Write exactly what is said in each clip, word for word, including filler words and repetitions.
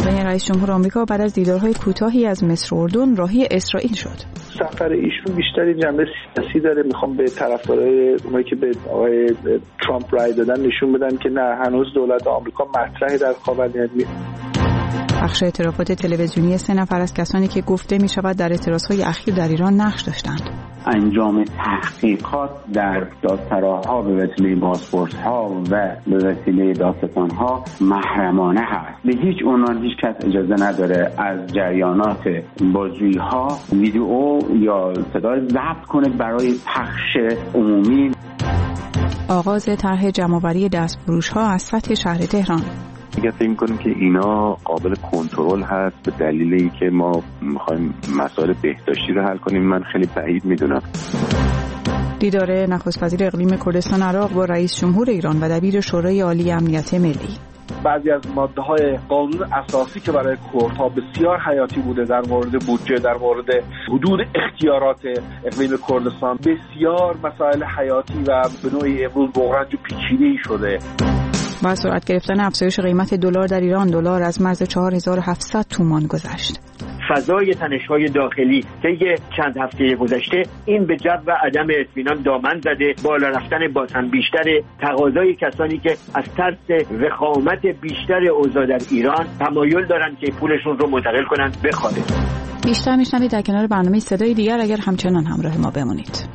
رئیس جمهور آمریکا بعد از دیدارهای کوتاهی از مصر و اردن راهی اسرائیل شد. سفر ایشون بیشتری جنبه سیاسی داره. میخوام به طرفدارای اونایی که به آقای ترامپ رای دادن نشون بدن که نه، هنوز دولت آمریکا مطرحی در خاورمیانه. بخش اعترافات تلویزیونی سه نفر از کسانی که گفته می شود در اعتراضهای اخیر در ایران نقش داشتند. انجام تحقیقات در دادسراها به وسیله پاسپورت‌ها و به وسیله دادستان‌ها محرمانه هست. به هیچ عنوان هیچ کس اجازه نداره از جریانات بازجویی‌ها ویدیو یا صدای ضبط کنه برای پخش عمومی. آغاز طرح جمع‌آوری دستفروش‌ها از سطح شهر تهران. دیگه فکر می‌کنیم که اینا قابل کنترل هست به دلیل اینکه ما می‌خوایم مسائل بهداشتی رو حل کنیم. من خیلی بعید می‌دونم. دیدار نخست وزیر اقلیم کردستان عراق با رئیس جمهور ایران و دبیر شورای عالی امنیت ملی. بعضی از ماده‌های قانون اساسی که برای کردها بسیار حیاتی بوده در مورد بودجه، در مورد حدود اختیارات اقلیم کردستان، بسیار مسائل حیاتی و به نوعی امروز بغرنج و پیچیده‌ای شده. با سرعت گرفتن افزایش قیمت دلار در ایران، دلار از مرز چهار هزار و هفتصد تومان گذشت. فضای تنش‌های داخلی که یه چند هفته گذشته این به جو و عدم اطمینان دامن زده، بالا رفتن بازهم بیشتر تقاضای کسانی که از ترس وخامت بیشتر اوضاع در ایران تمایل دارن که پولشون رو منتقل کنن به خارج. بیشتر میشنوید در کنار برنامه صدای دیگر اگر همچنان همراه ما بمونید.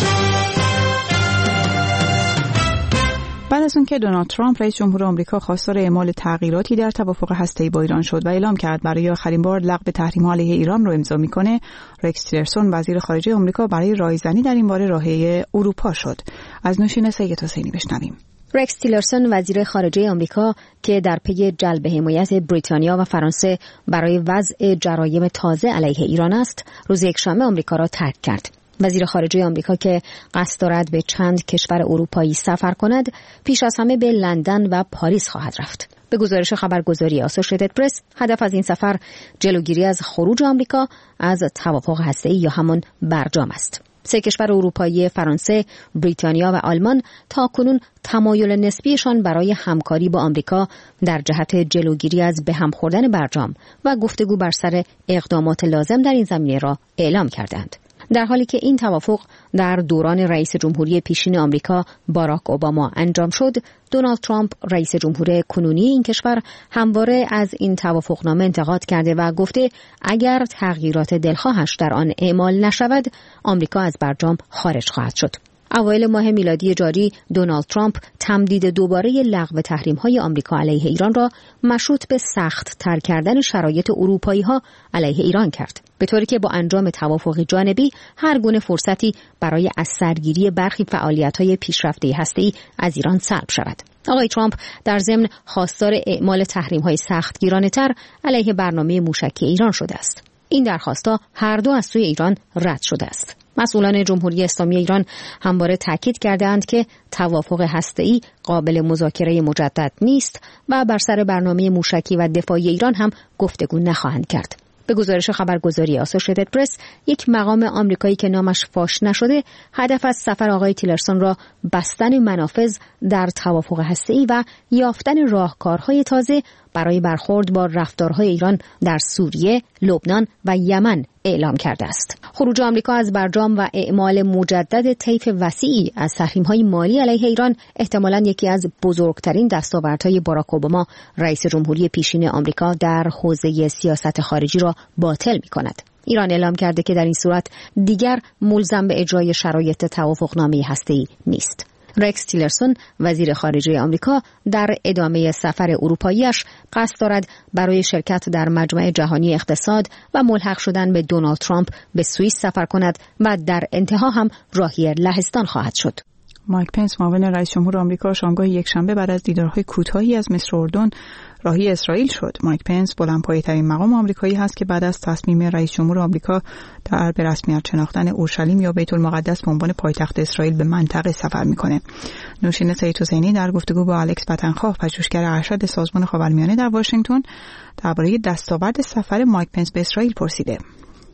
بعد از اون که دونالد ترامپ رئیس جمهور آمریکا خواستار اعمال تغییراتی در توافق هسته‌ای با ایران شد و اعلام کرد برای آخرین بار لغو تحریم‌ها علیه ایران رو امضا می‌کنه، رکس تیلرسون وزیر خارجه آمریکا برای رایزنی در این باره راهی اروپا شد. از نوشین سید حسینی بشنویم. رکس تیلرسون وزیر خارجه آمریکا که در پی جلب حمایت بریتانیا و فرانسه برای وضع جرایم تازه علیه ایران است، روز یکشنبه آمریکا را ترک کرد. وزیر خارجه آمریکا که قصد دارد به چند کشور اروپایی سفر کند، پیش از همه به لندن و پاریس خواهد رفت. به گزارش خبرگزاری اسوسییتد پرس، هدف از این سفر جلوگیری از خروج آمریکا از توافق هسته‌ای یا همان برجام است. سه کشور اروپایی فرانسه، بریتانیا و آلمان تاکنون تمایل نسبیشان برای همکاری با آمریکا در جهت جلوگیری از به هم خوردن برجام و گفتگو بر سر اقدامات لازم در این زمینه را اعلام کردند. در حالی که این توافق در دوران رئیس جمهوری پیشین آمریکا باراک اوباما انجام شد، دونالد ترامپ رئیس جمهور کنونی این کشور همواره از این توافقنامه انتقاد کرده و گفته اگر تغییرات دلخواهش در آن اعمال نشود، آمریکا از برجام خارج خواهد شد. اوایل ماه میلادی جاری دونالد ترامپ تمدید دوباره لغو تحریم‌های آمریکا علیه ایران را مشروط به سخت تر کردن شرایط اروپایی‌ها علیه ایران کرد، به طوری که با انجام توافقی جانبی هر گونه فرصتی برای از سرگیری برخی فعالیت‌های پیشرفته هسته‌ای از ایران سلب شود. آقای ترامپ در ضمن خواستار اعمال تحریم‌های سختگیرانه‌تر علیه برنامه موشکی ایران شده است. این درخواست‌ها هر دو از سوی ایران رد شده است. مسئولان جمهوری اسلامی ایران همواره تاکید کردند که توافق هسته‌ای قابل مذاکره مجدد نیست و بر سر برنامه موشکی و دفاعی ایران هم گفتگو نخواهند کرد. به گزارش خبرگزاری اسوسییتد پرس، یک مقام آمریکایی که نامش فاش نشده، هدف از سفر آقای تیلرسون را بستن منافذ در توافق هسته‌ای و یافتن راهکارهای تازه برای برخورد با رفتارهای ایران در سوریه، لبنان و یمن اعلام کرده است. خروج آمریکا از برجام و اعمال مجدد طیف وسیعی از تحریم‌های مالی علیه ایران احتمالاً یکی از بزرگترین دستاوردهای باراک اوباما رئیس جمهوری پیشین آمریکا در حوزه سیاست خارجی را باطل می‌کند. ایران اعلام کرده که در این صورت دیگر ملزم به اجرای شرایط توافقنامه هسته‌ای نیست. رکس تیلرسون وزیر خارجه آمریکا در ادامه سفر اروپاییش قصد دارد برای شرکت در مجمع جهانی اقتصاد و ملحق شدن به دونالد ترامپ به سوئیس سفر کند و در انتها هم راهی لهستان خواهد شد. مایک پنس معاون رئیس جمهور آمریکا شامگاه یکشنبه بعد از دیدارهای کوتاهی از مصر و اردن راهی اسرائیل شد. مایک پنس بلندپایه‌ترین مقام آمریکایی هست که بعد از تصمیم رئیس جمهور آمریکا در به رسمیت شناختن اورشلیم یا بیت المقدس به عنوان پایتخت اسرائیل به منطقه سفر می‌کنه. نوشین سید حسینی در گفتگو با الکس بطنخواه، پژوهشگر ارشد سازمان خاورمیانه در واشنگتن، درباره دستاورد سفر مایک پنس به اسرائیل پرسیده.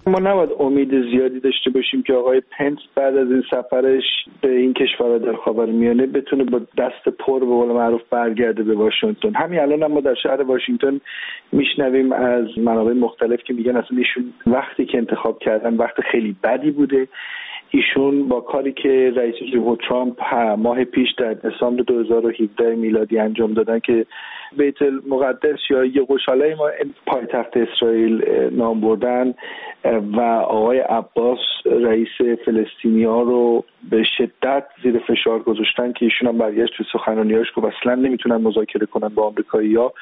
ما نباید امید زیادی داشته باشیم که آقای پنس بعد از این سفرش به این کشورها در خاورمیانه بتونه با دست پر به قول معروف برگرده به واشنگتن. همین الان هم ما در شهر واشنگتن میشنویم از منابع مختلف که میگن اصلا ایشون وقتی که انتخاب کردن وقت خیلی بدی بوده. ایشون با کاری که رئیس جمهور ترامپ ماه پیش در دسامبر دو هزار و هفده میلادی انجام دادن که بیت المقدس یا یروشالیم پایتخت اسرائیل نام بردن و آقای عباس رئیس فلسطینی‌ها رو به شدت زیر فشار گذاشتن که ایشون هم برگشت تو سخنرانی‌هاش که اصلا نمیتونن مذاکره کنن با آمریکایی‌ها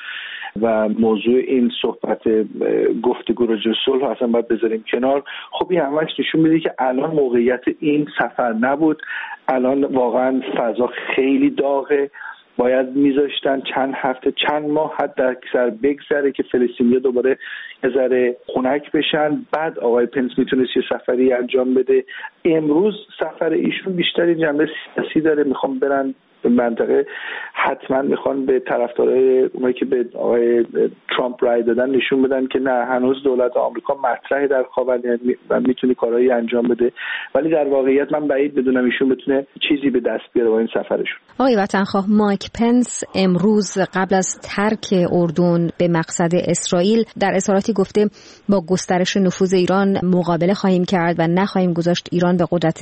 و موضوع این صحبت گفتگو راجع به صلح اصلا باید بذاریم کنار. خب این همش نشون میده که الان موقعیت این سفر نبود. الان واقعا فضا خیلی داغه. باید میذاشتن چند هفته چند ماه حد اکثر بگذره که فلسطینی‌ها دوباره یه ذره خنک بشن، بعد آقای پنس میتونست یه سفری انجام بده. امروز سفر ایشون بیشتری جنبه سیاسی داره، میخوام برن به منطقه، حتما میخوان به طرفدارای اونایی که به آقای ترامپ رای دادن نشون بدن که نه، هنوز دولت آمریکا مطرحه در خاورمیانه و میتونه کارهایی انجام بده، ولی در واقعیت من بعید بدونم ایشون بتونه چیزی به دست بیاره با این سفرشون. آقای وطنخواه، مایک پنس امروز قبل از ترک اردن به مقصد اسرائیل در اظهاراتی گفته با گسترش نفوذ ایران مقابله خواهیم کرد و نخواهیم گذاشت ایران به قدرت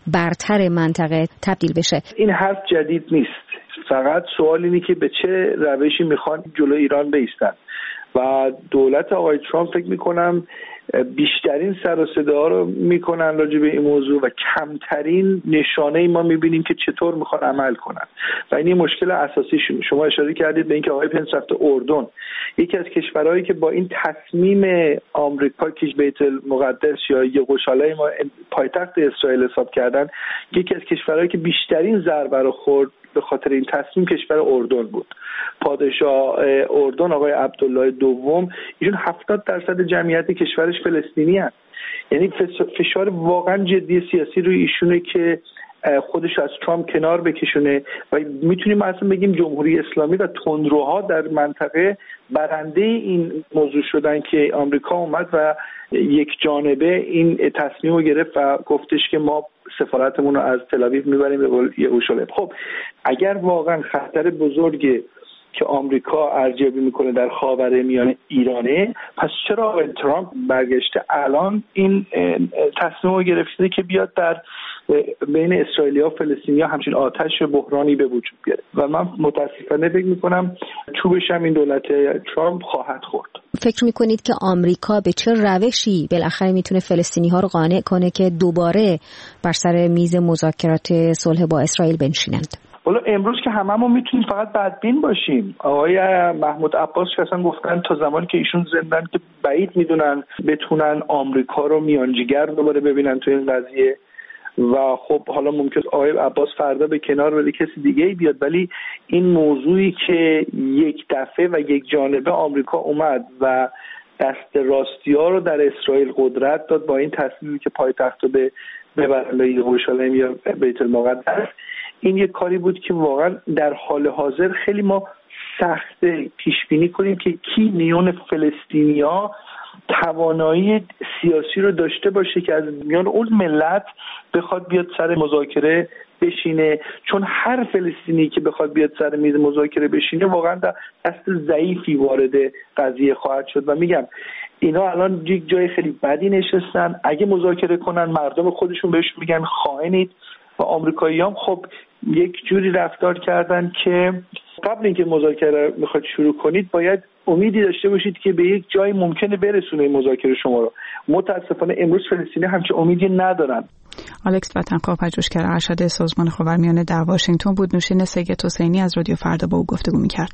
برتر منطقه تبدیل بشه. این حرف جدید نیست، فقط سوال اینه که به چه روشی میخوان جلو ایران بایستن و دولت آقای ترامپ فکر میکنم بیشترین سر و صدا رو میکنن راجع به این موضوع و کمترین نشانه ای ما میبینیم که چطور میخوان عمل کنن و این مشکل اساسیشون. شما اشاره کردید به اینکه آقای پنس رفته اردن، یکی از کشورهایی که با این تصمیم آمریکا که بیت المقدس یا یروشالیم پایتخت اسرائیل حساب کردن، یکی از کشورهایی که بیشترین ضربه رو خورد به خاطر این تصمیم کشور اردن بود. پادشاه اردن آقای عبدالله دوم، ایشون هفتاد درصد جمعیت کشورش فلسطینی هست. یعنی فشار واقعا جدی سیاسی روی ایشونه که خودش از ترامپ کنار بکشونه و میتونیم اصلا بگیم جمهوری اسلامی و تندروها در منطقه برنده این موضوع شدن که آمریکا اومد و یک جانبه این تصمیم رو گرفت و گفتش که ما سفارتمون رو از تل آویو میبریم به یروشالیم. خب اگر واقعا خطر بزرگی که آمریکا ارزیابی میکنه در خاورمیانه ایرانه، پس چرا آقای ترامپ برگشته الان این تصمیم رو گرفته که بیاد در بین اسرائیلیا و فلسطینیا همچین آتش بحرانی به وجود بیاره و من متاسفانه فکر میکنم چوبش هم این دولت ترامپ خواهد خورد. فکر میکنید که آمریکا به چه روشی بالاخره میتونه فلسطینی ها رو قانع کنه که دوباره بر سر میز مذاکرات صلح با اسرائیل بنشینند؟ حالا امروز که هممون میتونیم فقط بدبین باشیم. آقای محمود عباس که اصلا گفتن تا زمانی که ایشون زندن که بعید میدونن بتونن آمریکا رو میانجیگر دوباره ببینن تو این قضیه و خب حالا ممکن آقای عباس فردا به کنار ولی کسی دیگه ای بیاد، ولی این موضوعی که یک دفعه و یک جانبه آمریکا اومد و دست راستی ها رو در اسرائیل قدرت داد با این تصمیمی که پایتخت رو به ببرن به یروشالیم یا بیت المقدس، این یک کاری بود که واقعا در حال حاضر خیلی ما سخت پیش بینی کنیم که کی میون فلسطینیا توانایی سیاسی رو داشته باشه که از میان اون ملت بخواد بیاد سر مذاکره بشینه، چون هر فلسطینی که بخواد بیاد سر میز مذاکره بشینه واقعا دست ضعیفی وارد قضیه خواهد شد و میگم اینا الان یک جای خیلی بدی نشستن. اگه مذاکره کنن مردم خودشون بهشون میگن خائنید و آمریکایی‌ها خب یک جوری رفتار کردن که قبل اینکه مذاکره میخواد شروع کنید باید امیدی داشته باشید که به یک جای ممکنه برسونه این مذاکره شما رو. متاسفانه امروز فلسطینی همچین امیدی ندارن. الکس وطنخواه، پژوهشگر ارشد سازمان خاورمیانه در واشنگتن بود. نوشین سید حسینی از رادیو فردا با او گفتگو می‌کرد.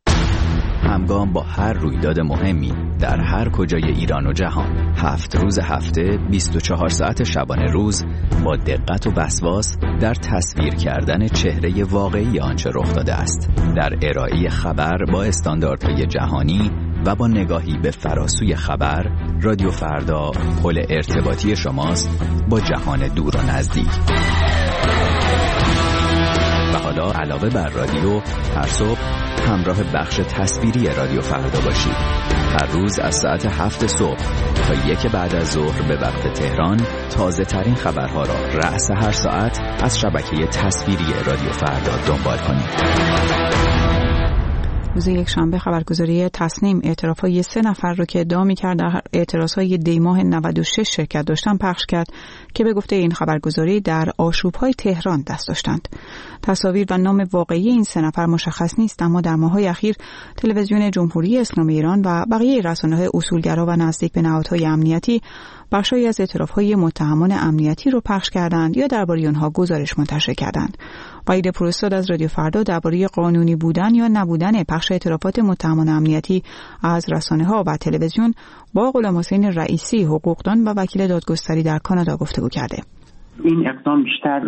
همگام با هر رویداد مهمی در هر کجای ایران و جهان، هفت روز هفته، بیست و چهار ساعت شبانه روز، با دقت و وسواس در تصویر کردن چهره واقعی آنچه رخ داده است، در ارائه خبر با استانداردهای جهانی و با نگاهی به فراسوی خبر. رادیو فردا پل ارتباطی شماست با جهان دور و نزدیک. و حالا حالا علاوه بر رادیو هر صبح همراه بخش تصویری رادیو فردا باشید. هر روز از ساعت هفت صبح تا یک بعد از ظهر به وقت تهران تازه ترین خبرها را رأس هر ساعت از شبکه تصویری رادیو فردا دنبال کنید. روز یک شنبه خبرگزاری تصنیم اعتراف‌های سه نفر رو که ادعا می‌کرد در اعتراض‌های دی‌ماه نود و شش شرکت داشتن پخش کرد که به گفته این خبرگزاری در آشوب‌های تهران دست داشتند. تصاویر و نام واقعی این سه نفر مشخص نیست، اما در ماه‌های اخیر تلویزیون جمهوری اسلامی ایران و بقیه رسانه‌های اصولگرا و نزدیک به نهادهای امنیتی بخشی از اعتراف‌های متهمان امنیتی رو پخش کردند یا درباره آنها گزارش منتشر کردند. وحید پوراستاد از رادیو فردا درباره قانونی بودن یا نبودن پخش اعترافات متهمان امنیتی از رسانه‌ها و تلویزیون با غلامحسین رئیسی حقوقدان و وکیل دادگستری در کانادا گفتگو کرده. این اقدام بیشتر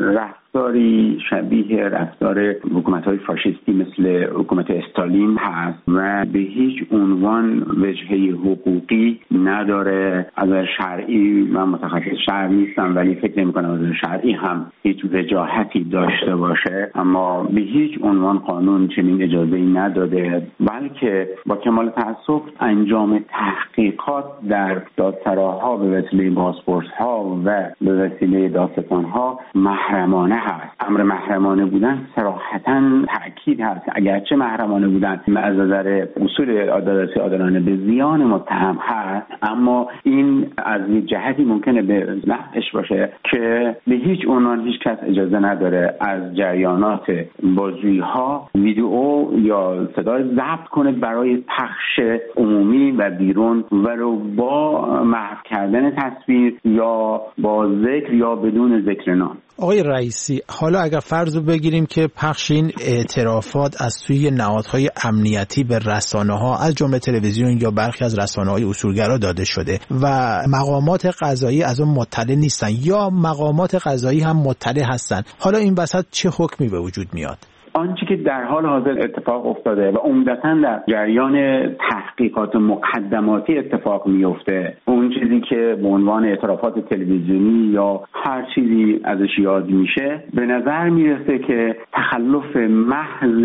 رفتاری شبیه رفتار حکومت‌های فاشیستی مثل حکومت استالین هست و به هیچ عنوان وجهه حقوقی نداره. از شرعی من متخصص شرع نیستم ولی فکر نمی‌کنم از شرعی هم هیچ وجاهتی داشته باشه، اما به هیچ عنوان قانون چنین اجازه‌ای نداده، بلکه با کمال تأسف انجام تحقیقات در دادسراها به وسیله پاسپورت‌ها و به وسیله دادستان‌ها محرمانه هست. امر محرمانه بودن صراحتاً تأکید هست. اگرچه محرمانه بودن از نظر اصول عدالتی عادلانه به زیان متهم هست، اما این از یک جهتی ممکنه به نفعش باشه که به هیچ عنوان هیچ کس اجازه نداره از جریانات بازجویی‌ها ویدیو یا صدای ضبط کنه برای پخش عمومی و بیرون، ولو با محو کردن تصویر یا با ذکر یا بدون ذکر نام. آقای رئیسی، حالا اگر فرض رو بگیریم که پخش این اعترافات از سوی نهادهای امنیتی به رسانه‌ها از جمله تلویزیون یا برخی از رسانه‌های اصولگرا داده شده و مقامات قضایی از اون مطلع نیستن یا مقامات قضایی هم مطلع هستن، حالا این وسط چه حکمی به وجود میاد؟ آنچه که در حال حاضر اتفاق افتاده و عمدتاً در جریان تحقیقات مقدماتی اتفاق میفته، اون چیزی که به عنوان اعترافات تلویزیونی یا هر چیزی ازش یاد میشه، به نظر میرسه که تخلف محض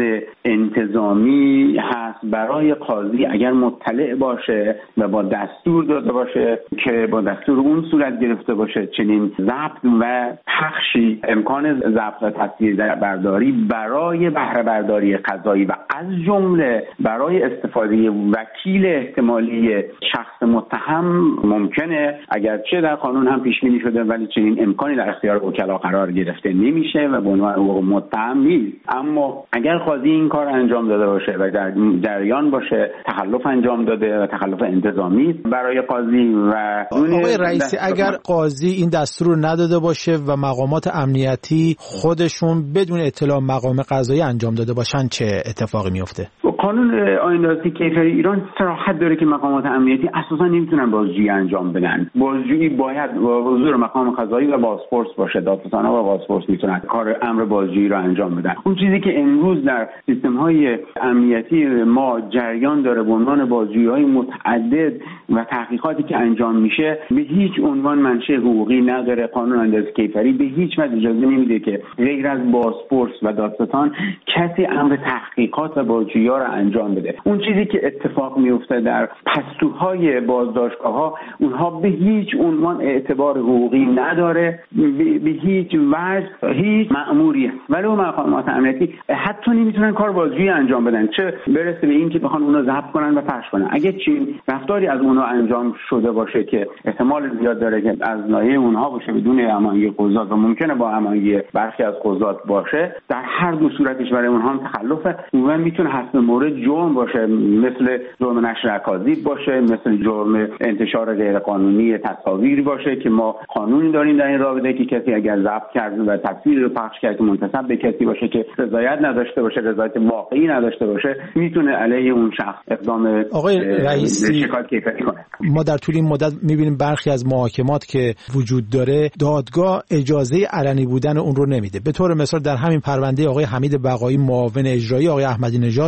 انتظامی هست برای قاضی اگر مطلع باشه و با دستور داده باشه که با دستور اون صورت گرفته باشه چنین ضبط و پخشی امکان ضبط و تصویر برداری برای بهره برداری قضایی و از جمله برای استفاده وکیل احتمالی شخص متهم ممکنه، اگرچه در قانون هم پیش بینی شده ولی چنین امکانی در اختیار وکلا قرار گرفته نمیشه و به عنوان متهم نیست. اما اگر قاضی این کار انجام داده باشه و در جریان باشه تخلف انجام داده و تخلف انتظامی برای قاضی و آقای رئیسی، اگر قاضی این دستور رو نداده باشه و مقامات امنیتی خودشون بدون اطلاع مقام قضایی انجام داده باشن چه اتفاقی میفته؟ قانون آیین کیفری ایران صراحت داره که مقامات امنیتی اساسا نمیتونن بازجویی انجام بدن. بازجویی باید با حضور مقام قضایی و بازپرس باشه. دادستان‌ها و بازپرس میتونن کار امر بازجویی رو انجام بدن. اون چیزی که امروز در سیستم‌های امنیتی ما جریان داره به عنوان بازجویی‌های متعدد و تحقیقاتی که انجام میشه به هیچ عنوان منشأ حقوقی نداره. قانون آیین کیفری به هیچ وجه اجازه نمیده که غیر از بازپرس و دادستان کسی امر تحقیقات و بازجویی را انجام بده. اون چیزی که اتفاق میفته در پستوهای بازداشتگاه‌ها اونها به هیچ عنوان اعتبار حقوقی نداره، به هیچ وجه هیچ مأموری ولی مقامات امنیتی حتی نمیتونن کار بازجویی انجام بدن، چه برسه به این که بخوان اونو ضبط کنن و پخش کنن. اگه چین رفتاری از اونها انجام شده باشه که احتمال زیاد داره که از ناحیه اونها باشه بدون هماهنگی قضات و ممکنه با هماهنگی برخی از قضات باشه، در هر دو صورتش برای اونها هم تخلفه و میتونه حسب مورد جرم باشه، مثل جرم نشر اکاذیب باشه، مثل جرم انتشار غیرقانونی تصاویر باشه که ما قانونی داریم در این رابطه که کسی اگر ضبط کرده و تصویر رو پخش کرده منتسب به کسی باشه که رضایت نداشته باشه، رضایت واقعی نداشته باشه، میتونه علیه اون شخص اقدام آقای رئیسی شکایت کیفری کنه. ما در طول این مدت میبینیم برخی از محاکمات که وجود داره دادگاه اجازه علنی بودن اون رو نمیده. به طور مثال در همین پرونده آقای حمید بقایی معاون اجرایی آقای احمدی نژاد اعلام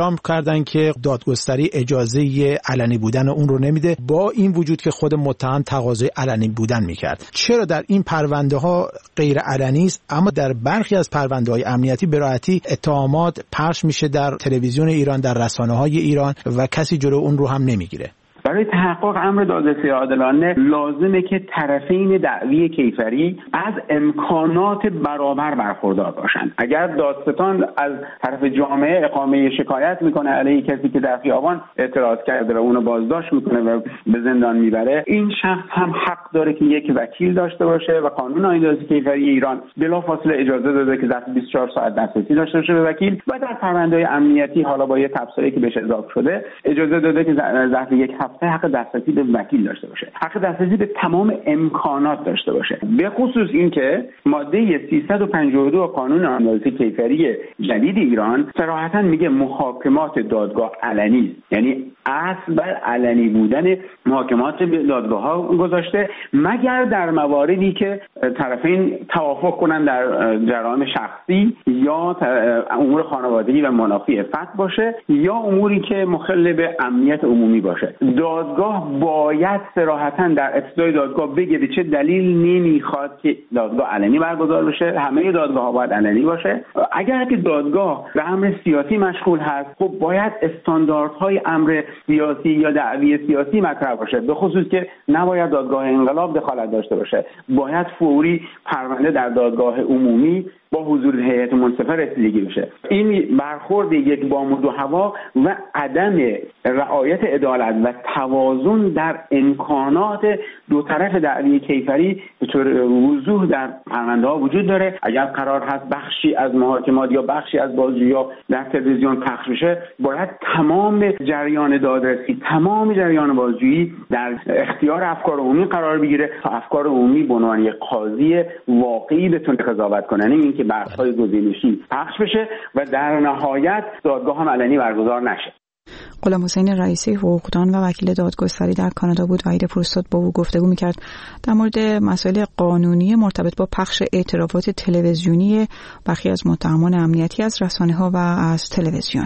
اتهام کردن که دادگستری اجازه علنی بودن اون رو نمیده، با این وجود که خود متهم تقاضای علنی بودن میکرد. چرا در این پرونده ها غیر علنی است، اما در برخی از پرونده های امنیتی به راحتی اتهامات پخش میشه در تلویزیون ایران، در رسانه های ایران و کسی جلو اون رو هم نمیگیره؟ برای تحقق امر دادرسی عادلانه لازمه که طرفین دعوی کیفری از امکانات برابر برخوردار باشند. اگر دادستان از طرف جامعه اقامه شکایت میکنه علیه کسی که در خیابان اعتراض کرده و اونو بازداشت میکنه و به زندان میبره، این شخص هم حق داره که یک وکیل داشته باشه و قانون آیین دادرسی کیفری ایران بلافاصله اجازه داده که ظرف بیست و چهار ساعت دسترسی داشته باشه به وکیل و در پرونده‌های امنیتی حالا با یه تبصره که بهش اضافه شده اجازه داده که ظرف یک هفته حق دسترسی به وکیل داشته باشه، حق دسترسی به تمام امکانات داشته باشه. به خصوص اینکه ماده سیصد و پنجاه و دو قانون آیین دادرسی کیفری جدید ایران صراحتاً میگه محاکمات دادگاه علنی، یعنی اصل بر علنی بودن محاکمات دادگاه ها گذاشته، مگر در مواردی که طرفین توافق کنن در جرائم شخصی یا امور خانوادگی و منافی فتح باشه یا اموری که مخل به امنیت عمومی باشه. دادگاه باید صراحتاً در ابتدای دادگاه بگه به چه دلیل نمیخواد که دادگاه علنی برگزار بشه. همه دادگاه ها باید علنی باشه. اگر که دادگاه به امر سیاسی مشغول هست، خب باید استانداردهای امر سیاسی یا دعوی سیاسی مطرح باشه، به خصوص که نباید دادگاه انقلاب دخالت داشته باشه. باید فوری پرونده در دادگاه عمومی با حضور هیئت منصفه رسیدگی بشه. این برخورد یک بام و دو هوا و عدم رعایت عدالت و توازن در امکانات دو طرف دعوی کیفری به طور وضوح در پرونده ها وجود داره. اگر قرار هست بخشی از محاکمات یا بخشی از بازجویی‌ها در تلویزیون پخش بشه، باید تمام جریان دادرسی، تمام جریان بازجویی در اختیار افکار عمومی قرار بگیره تا افکار عمومی به عنوان یک قاضی واقعی بتونه قضاوت کنه، نه اینکه بحث‌های گزینشی پخش بشه و در نهایت دادگاه هم علنی برگزار نشه. غلام حسین رئیسی حقوقدان و وکیل دادگستری در کانادا بود. وحید پروستاد با او گفتگو می‌کرد در مورد مسائل قانونی مرتبط با پخش اعترافات تلویزیونی برخی از متهمان امنیتی از رسانه‌ها و از تلویزیون.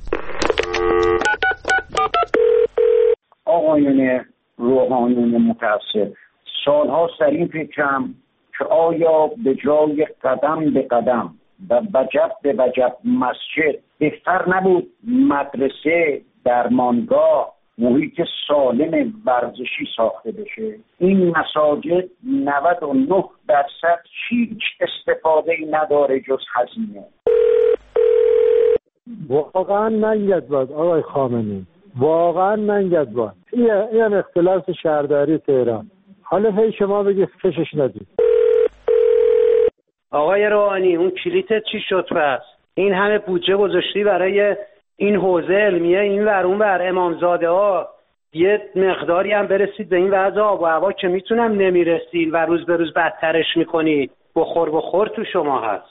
آقایان روحانیون متعصب، سالها سر این فکرم که آیا به جای قدم به قدم و وجب به وجب مسجد بهتر نبود مدرسه، درمانگاه، محیط سالم ورزشی ساخته بشه؟ این مساجد نود و نه درصد هیچ استفاده‌ای نداره جز هزینه. واقعا ننگت باد آقای خامنه‌ای، واقعا ننگت باد. این هم اختلاس شهرداری تهران. حالا هی شما بگید کشش ندید. آقای روحانی، اون کلیتت چی شد پس؟ این همه بودجه گذاشتی برای این حوزه علمیه، این ور اون ور امامزاده ها، یه مقداری هم برسید به این وضع آب و هوا که میتونم نمیرسید و روز به روز بدترش میکنید. بخور بخور تو شما هست.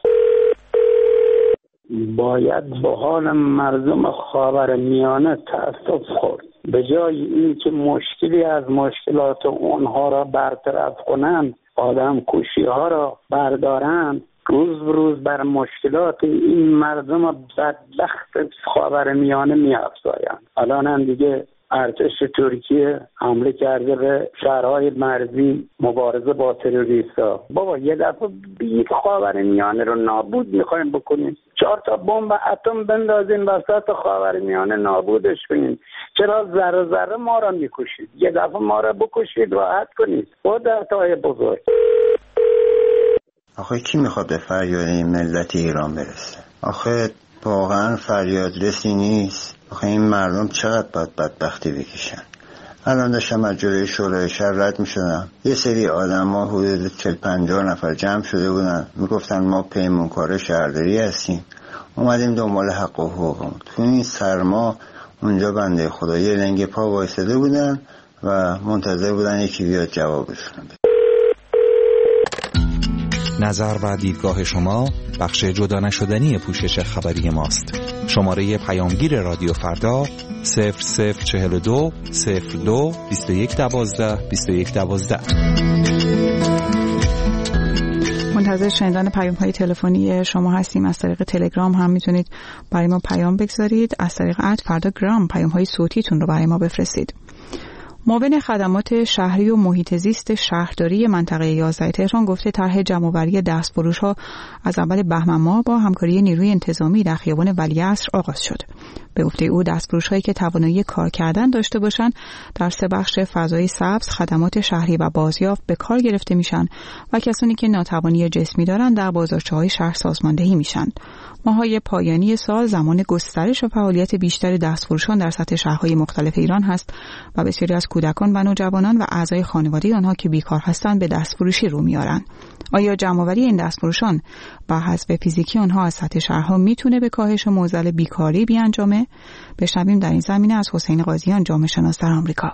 باید با حال مردم خاورمیانه تأسف خورد. به جای این که مشکلی از مشکلات اونها را برطرف کنند، آدم کشی ها را بردارن، روز به روز بر مشکلات این مردم بدبخت خاورمیانه می افزایند. الان هم دیگه ارتش ترکیه حمله کرده به شهرهای مرزی مبارزه با تروریست‌ها. بابا یه دفعه بیت خاورمیانه رو نابود می‌خوایم بکنیم، چهار تا بمب اتم بندازین وسط خاورمیانه نابودش کنین. چرا ذره ذره ما را می‌کشید؟ یه دفعه ما را بکشید راحت کنید. قدرت‌های بزرگ. آخه کی میخواد به فریاد این ملت ایران برسه؟ آخه واقعا فریاد رسی نیست. آخه این مردم چقدر باید بدبختی بکشن. الان داشتم از جلوی شورای شهر رد میشدم، یه سری آدم ها حدود چهل پنجاه نفر جمع شده بودن، میگفتن ما پیمونکار شهرداری هستیم، اومدیم دنبال حق و حقوقمون. تو این سرما اونجا بنده خدا یه لنگ پا وایساده بودن و منتظر بودن یکی بیاد جوابشون بده. نظر و دیدگاه شما بخش جدا نشدنی پوشش خبری ماست. شماره پیامگیر رادیو فردا صفر صفر چهل و دو صفر دو بیست و یک دوازده بیست و یک دوازده. منتظر شنیدن پیام‌های تلفنی شما هستیم. از طریق تلگرام هم میتونید برای ما پیام بگذارید. از طریق ات فردا گرام پیام‌های صوتیتون رو برای ما بفرستید. معاون خدمات شهری و محیط زیست شهرداری منطقه یازده تهران گفته طرح جمع‌آوری دستفروش‌ها از اول بهمن ماه با همکاری نیروی انتظامی در خیابان ولیعصر آغاز شد. به گفته او دستفروش‌هایی که توانایی کار کردن داشته باشند در سه بخش فضای سبز، خدمات شهری و بازیافت به کار گرفته میشن و کسانی که ناتوانی جسمی دارند در بازارچه‌های شهر سازماندهی میشن. ماه‌های پایانی سال زمان گسترش و فعالیت بیشتر دستفروشان در سطح شهرهای مختلف ایران هست و بسیاری از کودکان و نوجوانان و اعضای خانواده آنها که بیکار هستند به دستفروشی رو میارن. آیا جمع‌آوری این دستفروشان با حذف فیزیکی آنها از سطح شهرها میتونه به کاهش معضل بیکاری بیانجامه؟ بشنویم در این زمینه از حسین قاضیان، جامعه شناس در آمریکا.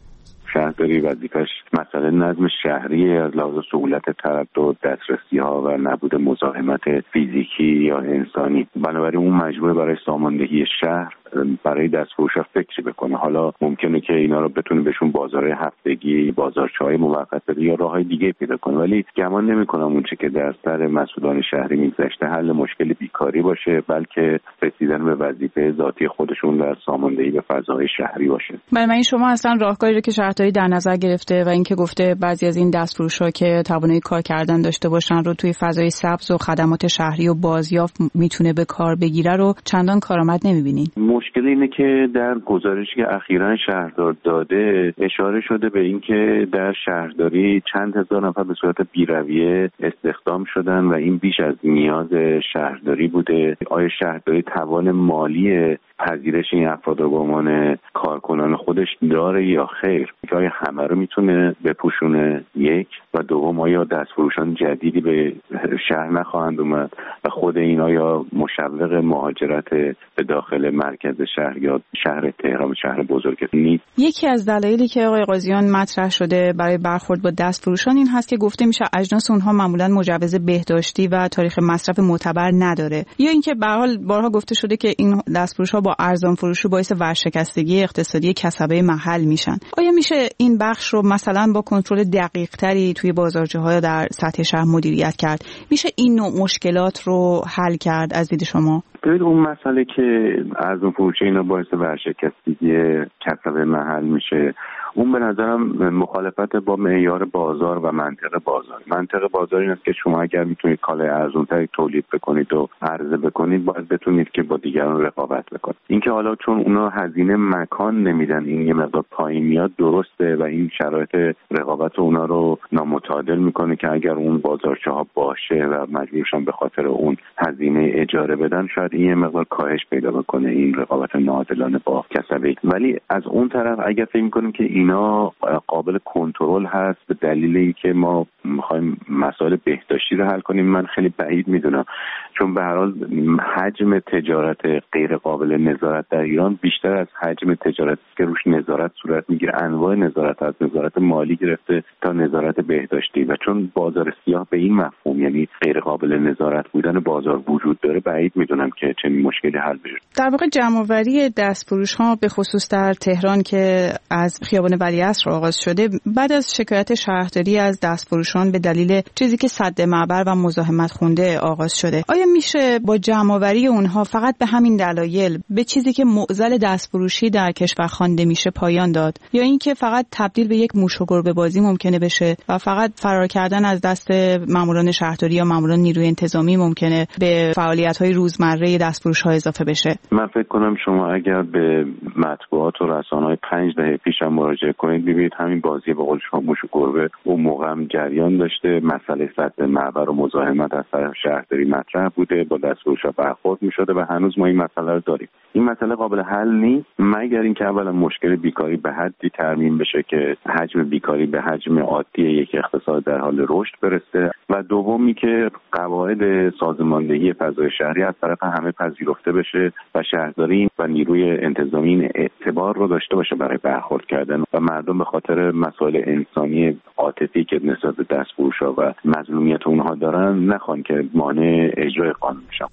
شهرداری وظیفش مسئله نظم شهری از لحاظ سهولت تردد، دسترسی ها و نبود مزاحمت فیزیکی یا انسانی. بنابراین اون مجموعه برای ساماندهی شهر برای دستفروش‌ها فکری بکنه. حالا ممکنه که اینا رو بتونه بهشون بازارهای هفتگی، بازارچه‌های موقت بده یا راههای دیگه پیدا کنه، ولی گمان نمی‌کنم اون چه که در سر مسئولان شهری میگذشته حل مشکل بیکاری باشه، بلکه رسیدن به وظیفه ذاتی خودشون در ساماندهی به فضای شهری باشه. بنابراین شما اصلا راهکاری رو که شهرداری در نظر گرفته و اینکه گفته بعضی از این دستفروش‌ها که توانایی کار کردن داشته باشن رو توی فضای سبز و خدمات شهری و بازیافت میتونه به کار بگیره رو چندان کارآمد نمی‌بینین؟ مشکل اینه که در گزارشی که اخیراً شهردار داده اشاره شده به اینکه در شهرداری چند هزار نفر به صورت بی‌رویه استخدام شدن و این بیش از نیاز شهرداری بوده. آیا شهرداری توان مالی پذیرش این افراد رو به عنوان کارکنان خودش داره یا خیر؟ که آیا همه رو میتونه بپوشونه؟ یک و دوم آیا دستفروشان جدیدی به شهر نخواهند اومد و خود این آیا مشوق مهاجرت به داخل مرکز شهر یا شهر تهران، شهر بزرگ نیست؟ یکی از دلایلی که آقای قاضیان مطرح شده برای برخورد با دستفروشان این هست که گفته میشه اجناس اونها معمولا مجوز بهداشتی و تاریخ مصرف معتبر نداره، یا اینکه به هر حال بارها گفته شده که این دستفروش‌ها با ارزان فروشی باعث ورشکستگی اقتصادی کسبه محل میشن. آیا میشه این بخش رو مثلا با کنترل دقیق‌تری توی بازارچه‌ها در سطح شهر مدیریت کرد؟ میشه این نوع مشکلات رو حل کرد از دید شما؟ ببین اون مسئله که ارزان فروشی اینا باعث ورشکستگی کسبه محل میشه، اون به نظرم مخالفت با معیار بازار و منطق بازار. منطق بازار این است که شما اگر میتونید کالای ارزان‌تری تولید بکنید و عرضه بکنید، باید بتونید که با دیگران رقابت بکنید. اینکه حالا چون اونا هزینه مکان نمیدن این یه مقدار پایین میاد درسته و این شرایط رقابت اونا رو نامتعادل میکنه که اگر اون بازارچه‌ها باشه و مجبورشن به خاطر اون هزینه اجاره بدن، شاید این یه مقدار کاهش پیدا بکنه این رقابت ناعادلانه با کسبه. ولی از اون طرف اگر فکر می‌کنیم که اینا قابل کنترل هست به دلیل اینکه ما می‌خوایم مسائل بهداشتی رو حل کنیم، من خیلی بعید میدونم، چون به هر حال حجم تجارت غیر قابل نظارت در ایران بیشتر از حجم تجارتی که روش نظارت صورت میگیره. انواع نظارت از نظارت مالی گرفته تا نظارت بهداشتی، و چون بازار سیاه به این مفهوم یعنی غیر قابل نظارت بودن بازار وجود داره، بعید میدونم که چنین مشکلی حل بشه. در واقع جمع‌آوری دستفروش‌ها به خصوص در تهران که از خیابان ولیعصر آغاز شده بعد از شکایت شهرداری از دستفروشان به دلیل چیزی که سد معبر و مزاحمت خونده آغاز شده. آیا میشه با جمع‌آوری اونها فقط به همین دلایل به چیزی که معضل دستفروشی در کشور خوانده میشه پایان داد، یا اینکه فقط تبدیل به یک موش و گربه بازی ممکنه بشه و فقط فرار کردن از دست ماموران شهرداری یا ماموران نیروی انتظامی ممکنه به فعالیت‌های روزمره دستفروش‌ها اضافه بشه؟ من فکر کنم شما اگر به مطبوعات و رسانه‌های پنج دهه پیش هم مراجعه کنید ببینید همین بازی به قول شما موش و گربه اون موقع هم جریان داشته. مسئله سد معبر و مزاحمت از طرف شهرداری مطرح بوده، با دستفروش‌ها برخورد می‌شده و هنوز ما این مسئله رو داریم. این مسئله قابل حل نیست مگر اینکه اولا مشکل بیکاری به حدی ترمیم بشه که حجم بیکاری به حجم عادی یک اقتصاد در حال رشد برسه، و دومی که قواعد سازماندهی فضای شهری از طرف همه پذیرفته بشه و شهرداری و نیروی انتظامی این اعتبار رو داشته باشه برای برخورد کردن و مردم به خاطر مسائل انسانی عاطفی که نسبت به دستفروش‌ها و مظلومیت اونها دارن نخوان که مانع اجرای قانون بشن.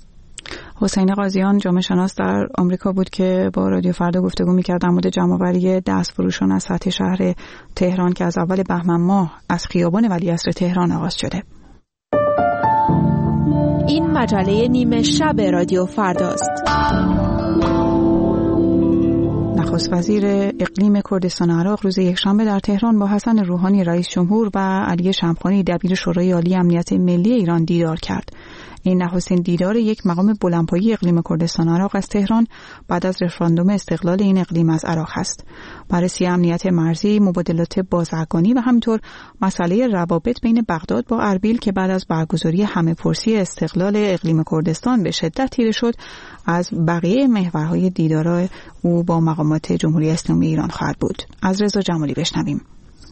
حسین قاضیان، جامعه شناس در آمریکا بود که با رادیو فردا گفتگو می‌کرد در مورد جمع‌آوری دستفروشان از سطح شهر تهران که از اول بهمن ماه از خیابان ولیعصر تهران آغاز شده. این مجله نیمه شب رادیو فرداست. نخست وزیر اقلیم کردستان عراق روز یکشنبه در تهران با حسن روحانی رئیس جمهور و علی شمخانی دبیر شورای عالی امنیت ملی ایران دیدار کرد. این نخستین دیدار یک مقام بلندپایه اقلیم کردستان عراق از تهران بعد از رفراندوم استقلال این اقلیم از عراق است. بررسی امنیت مرزی، مبادلات بازرگانی و همینطور مسئله روابط بین بغداد با اربیل که بعد از برگزاری همه‌پرسی استقلال اقلیم کردستان به شدت تیره شد، از بقیه محورهای دیدار او با مقامات جمهوری اسلامی ایران خواهد بود. از رضا جمالی بشنویم.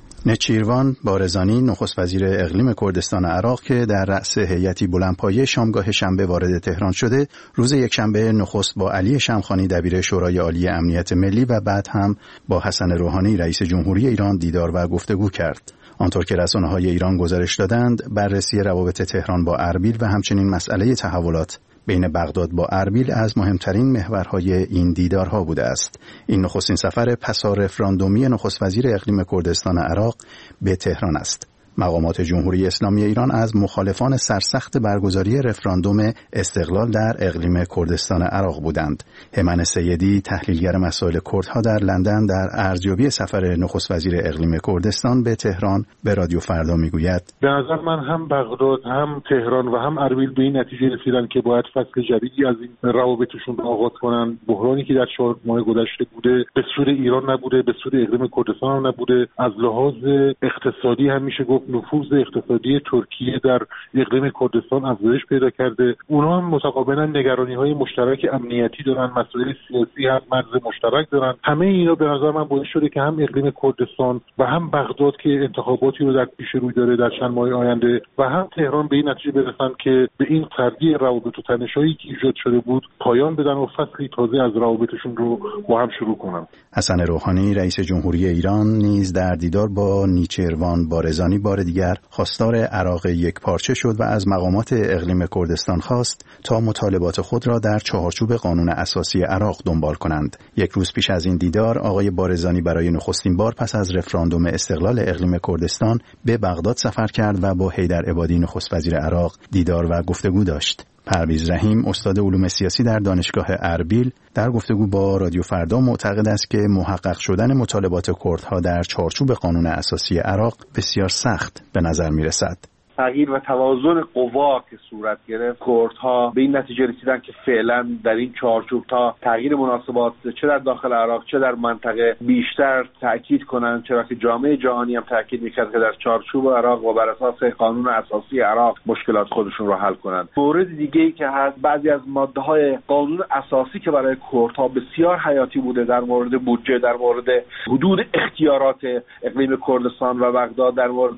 نچیروان بارزانی نخست وزیر اقلیم کردستان عراق که در رأس هیئتی بلندپایه شامگاه شنبه وارد تهران شده، روز یکشنبه نخست با علی شمخانی دبیر شورای عالی امنیت ملی و بعد هم با حسن روحانی رئیس جمهوری ایران دیدار و گفتگو کرد. آنطور که رسانه‌های ایران گزارش دادند، بررسی روابط تهران با اربیل و همچنین مسئله تحولات بین بغداد با اربیل از مهمترین محورهای این دیدارها بوده است. این نخستین سفر پسا رفراندومی نخست وزیر اقلیم کردستان عراق به تهران است. مقامات جمهوری اسلامی ایران از مخالفان سرسخت برگزاری رفراندوم استقلال در اقلیم کردستان عراق بودند. همن سیدی، تحلیلگر مسائل کردها در لندن، در ارزیابی سفر نخست وزیر اقلیم کردستان به تهران به رادیو فردا میگوید: به نظر من هم بغداد، هم تهران و هم اربیل به این نتیجه رسیدن که باید فصل جدیدی از این روابطشون رو آغاز کنن. بحرانی که در چهار ماه گذشته بوده به سود ایران نبوده، به سود اقلیم کردستان هم نبوده. از لحاظ اقتصادی هم میشه گفت نفوذ اقتصادی ترکیه در اقلیم کردستان افزایش پیدا کرده. اونا هم متقابلا نگرانی‌های مشترک امنیتی دارن، مسائل سیاسی هم مرز مشترک دارن. همه اینا به نظر من باعث شده که هم اقلیم کردستان و هم بغداد که انتخاباتی رو در پیش روی داره در چند ماه آینده و هم تهران به این نتیجه برسن که به این سردی روابط و تنش‌هایی که ایجاد شده بود پایان بدن و فصلی تازه از روابطشون رو با هم شروع کنن. حسن روحانی رئیس جمهوری ایران نیز در دیدار با نیچیروان بارزانی بار دیگر خواستار عراق یک پارچه شد و از مقامات اقلیم کردستان خواست تا مطالبات خود را در چهارچوب قانون اساسی عراق دنبال کنند. یک روز پیش از این دیدار، آقای بارزانی برای نخستین بار پس از رفراندوم استقلال اقلیم کردستان به بغداد سفر کرد و با حیدر عبادی نخست وزیر عراق دیدار و گفتگو داشت. پرویز رحیم، استاد علوم سیاسی در دانشگاه اربیل، در گفتگو با رادیو فردا معتقد است که محقق شدن مطالبات کردها در چارچوب قانون اساسی عراق بسیار سخت به نظر می رسد. تغییر و توازن قوا که صورت گرفت، کردها به این نتیجه رسیدن که فعلا در این چارچوب تا تغییر مناسبات چه در داخل عراق چه در منطقه بیشتر تاکید کنند، چرا که جامعه جهانی هم تاکید میکرد که در چارچوب عراق و بر اساس قانون اساسی عراق مشکلات خودشون رو حل کنند. مورد دیگه ای که هست، بعضی از ماده های قانون اساسی که برای کردها بسیار حیاتی بوده در مورد بودجه، در مورد حدود اختیارات اقلیم کردستان و بغداد، در مورد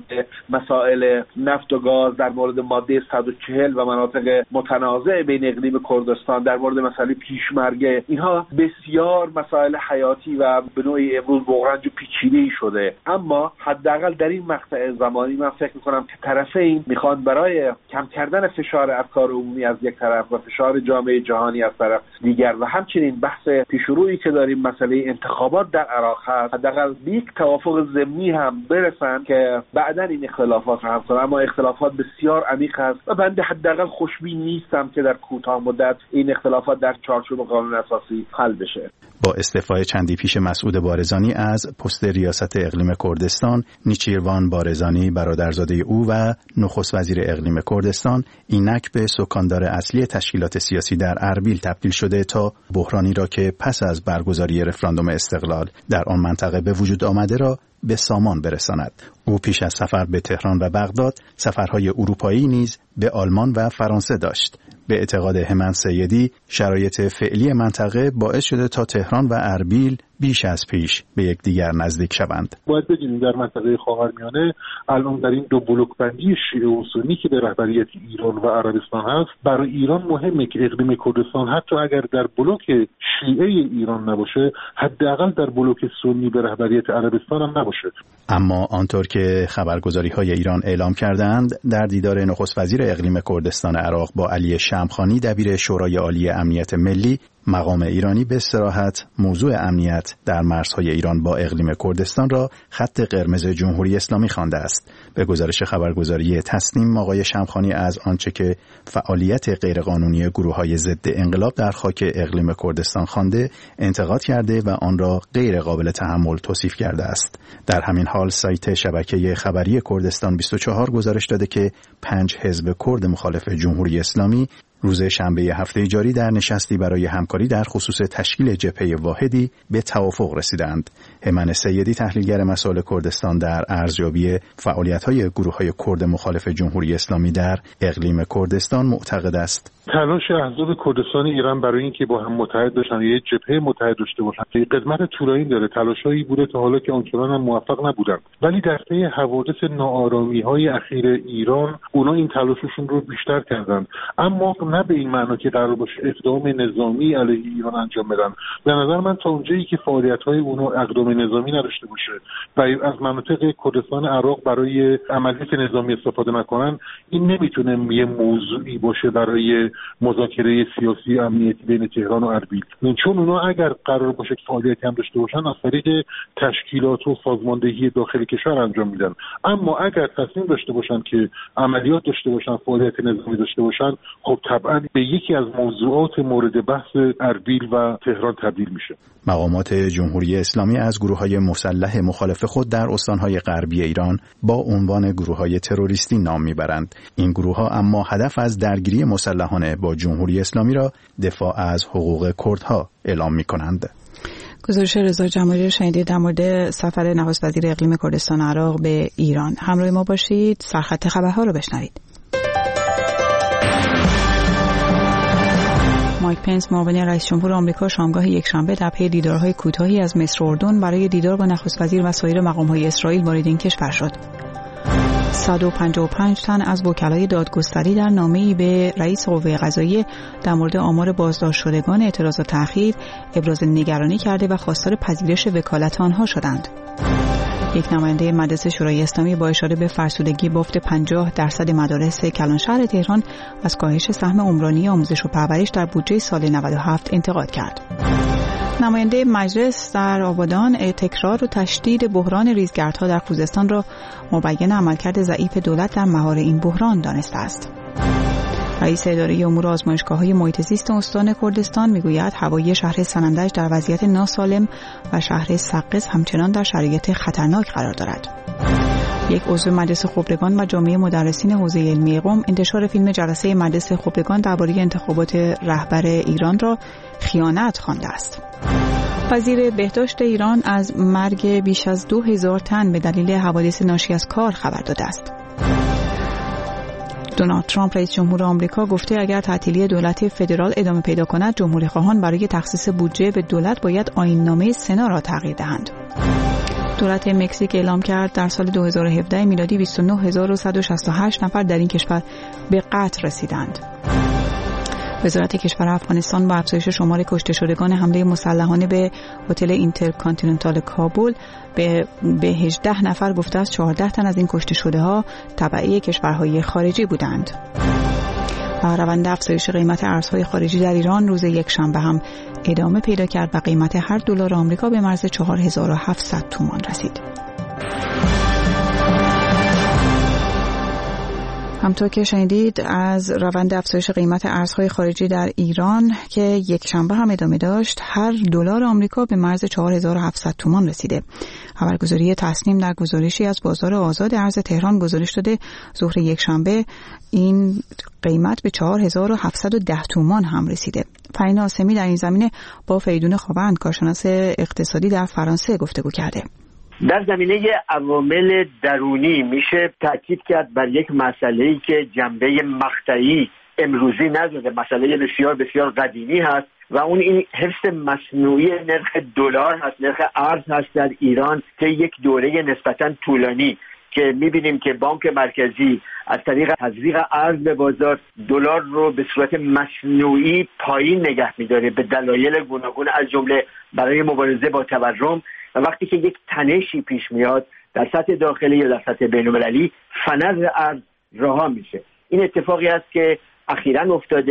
مسائل نفت و گاز، در مورد ماده صد و چهل و مناطق متنازع بین اقلیم کردستان، در مورد مسئله پیشمرگ، اینها بسیار مسائل حیاتی و به نوعی امروز بغرنج و پیچیده‌ای شده. اما حداقل در این مقطع زمانی من فکر می‌کنم که طرفین میخوان برای کم کردن فشار افکار عمومی از یک طرف و فشار جامعه جهانی از طرف دیگر و همچنین بحث پیشرویی که داریم مسئله انتخابات در عراق هست، حداقل به یک توافق ضمنی هم برسن که بعداً این اختلافات رو حل کنن. اما اختلافات بسیار عمیق است و بنده حداقل خوشبین نیستم که در کوتاه مدت این اختلافات در چارچوب قانون اساسی حل بشه. با استعفای چندی پیش مسعود بارزانی از پست ریاست اقلیم کردستان، نیچیروان بارزانی برادرزاده او و نخست وزیر اقلیم کردستان اینک به سکاندار اصلی تشکیلات سیاسی در اربیل تبدیل شده تا بحرانی را که پس از برگزاری رفراندوم استقلال در آن منطقه به وجود آمده را به سامان برساند. او پیش از سفر به تهران و بغداد سفرهای اروپایی نیز به آلمان و فرانسه داشت. به اعتقاد همن سیدی، شرایط فعلی منطقه باعث شده تا تهران و اربیل بیش از پیش به یکدیگر نزدیک شوند. باید بدونیم در منطقه خاورمیانه الان در این دو بلوک بندی شیعه و سنی که به رهبریت ایران و عربستان هست، برای ایران مهمه که اقلیم کردستان حتی اگر در بلوک شیعه ایران نباشه، حداقل در بلوک سنی به رهبریت عربستان هم نباشه. اما آنطور که خبرگزاری‌های ایران اعلام کردند، در دیدار نخست وزیر اقلیم کردستان عراق با علی شمخانی دبیر شورای عالی امنیت ملی، مقام ایرانی به صراحت موضوع امنیت در مرزهای ایران با اقلیم کردستان را خط قرمز جمهوری اسلامی خوانده است. به گزارش خبرگزاری تسنیم، آقای شمخانی از آنچه که فعالیت غیرقانونی گروه‌های ضد انقلاب در خاک اقلیم کردستان خوانده انتقاد کرده و آن را غیر قابل تحمل توصیف کرده است. در همین حال سایت شبکه خبری کردستان بیست و چهار گزارش داده که پنج حزب کرد مخالف جمهوری اسلامی روز شنبه هفته جاری در نشستی برای همکاری در خصوص تشکیل جبهه واحدی به توافق رسیدند. همان سیدی، تحلیلگر مسائل کردستان، در ارزیابی فعالیت‌های گروه‌های کرد مخالف جمهوری اسلامی در اقلیم کردستان معتقد است تلاش احزاب کردستان ایران برای اینکه با هم متحد بشن، یک جبهه متحد داشته باشن، قدمت طولانی داره. تلاشایی بوده تا حالا که آنچنان هم موفق نبودن، ولی در طی حوادث ناآرامی‌های اخیر ایران اونا این تلاششون رو بیشتر کردن، اما نه به این معنا که قرار باشه اقدام نظامی علیه ایران انجام بدن. به نظر من تا اونجایی که فعالیت‌های اونا اقدام نظامی نداشته باشه و از مناطق کردستان عراق برای عملیات نظامی استفاده نکنن، این نمیتونه یه موضوعی باشه برای مذاکره سیاسی امنیتی بین تهران و اربیل، چون اونا اگر قرار باشه فعالیتی هم داشته باشن از طریق تشکیلات و سازماندهی داخل کشور انجام میدن، اما اگر تصمیم داشته باشن که عملیات داشته باشن، فعالیت نظامی داشته باشن، خب طبعا به یکی از موضوعات مورد بحث اربیل و تهران تبدیل میشه. مقامات جمهوری اسلامی از گروه‌های مسلح مخالف خود در استان‌های غربی ایران با عنوان گروه‌های تروریستی نام میبرند. این گروه‌ها اما هدف از درگیری مسلحانه با جمهوری اسلامی را دفاع از حقوق کردها اعلام می‌کنند. گزارش رضا جمالی رو شنیدید در مورد سفر نخست وزیر اقلیم کردستان عراق به ایران. همراه ما باشید، سرخط خبرها رو بشنوید. مایک پنس، معاون رئیس جمهور آمریکا، شامگاه یکشنبه در پی دیدارهای کوتاهی از مصر و اردن برای دیدار با نخست وزیر و سایر مقام‌های اسرائیل وارد این کشور شد. صد و پنجاه و پنج تن از وکلای دادگستری در نامه‌ای به رئیس قوه قضاییه در مورد آمار بازداشت شدگان اعتراض و تأخیر ابراز نگرانی کرده و خواستار پذیرش وکالت آنها شدند. یک نماینده مجلس شورای اسلامی با اشاره به فرسودگی بافت پنجاه درصد مدارس کلانشهر تهران از کاهش سهم عمرانی آموزش و پرورش در بودجه سال نود و هفت انتقاد کرد. نماینده مجلس در آبادان تکرار و تشدید بحران ریزگردها در خوزستان را مبین عملکرد ضعیف دولت در مهار این بحران دانسته است. رئیس اداره امور آزمایشگاه‌های محیط زیست استان کردستان میگوید هوایی شهر سنندج در وضعیت ناسالم و شهر سقز همچنان در شرایط خطرناک قرار دارد. یک عضو مجلس خبرگان و جامعه مدرسین حوزه علمی قم انتشار فیلم جلسه مجلس خبرگان درباره انتخابات رهبر ایران را خیانت خوانده است. وزیر بهداشت ایران از مرگ بیش از دو هزار تن به دلیل حوادث ناشی از کار خبر داده است. دونالد ترامپ رئیس جمهور آمریکا گفته اگر تعطیلی دولت فدرال ادامه پیدا کند، جمهوری خواهان برای تخصیص بودجه به دولت باید آیین‌نامه سنا را تغییر دهند. دولت مکزیک اعلام کرد در سال دو هزار و هفده میلادی بیست و نه هزار و صد و شصت و هشت نفر در این کشور به قتل رسیدند. وزارت کشور افغانستان با افزایش شمار کشته شدگان حمله مسلحانه به هتل اینترکانتیننتال کابل به به هجده نفر گفته است چهارده تن از این کشته شده ها تبعی کشورهای خارجی بودند. و روند افزایش قیمت ارزهای خارجی در ایران روز یکشنبه هم ادامه پیدا کرد و قیمت هر دلار آمریکا به مرز چهار هزار و هفتصد تومان رسید. همطور که شنیدید از روند افزایش قیمت ارزهای خارجی در ایران که یک شنبه هم ادامه داشت، هر دلار آمریکا به مرز چهار هزار و هفتصد تومان رسیده. خبرگزاری تسنیم در گزارشی از بازار آزاد ارز تهران گزارش داده ظهر یک شنبه این قیمت به چهار هزار و هفتصد و ده تومان هم رسیده. فرین آسمی در این زمینه با فریدون خواوند، کارشناس اقتصادی در فرانسه، گفتگو کرده. در زمینه عوامل درونی میشه تاکید کرد بر یک مسئله‌ای که جنبه مقطعی امروزی نداره، مسئله بسیار بسیار قدیمی هست و اون این حفظ مصنوعی نرخ دلار هست، نرخ ارز هست در ایران که یک دوره نسبتاً طولانی که میبینیم که بانک مرکزی از طریق تزریق ارز به بازار دلار رو به صورت مصنوعی پایین نگه میداره به دلایل گوناگون، از جمله برای مبارزه با تورم. و وقتی که یک تنشی پیش میاد در سطح داخلی یا در سطح بین‌المللی، فنر ارز رها میشه. این اتفاقی است که اخیراً افتاده.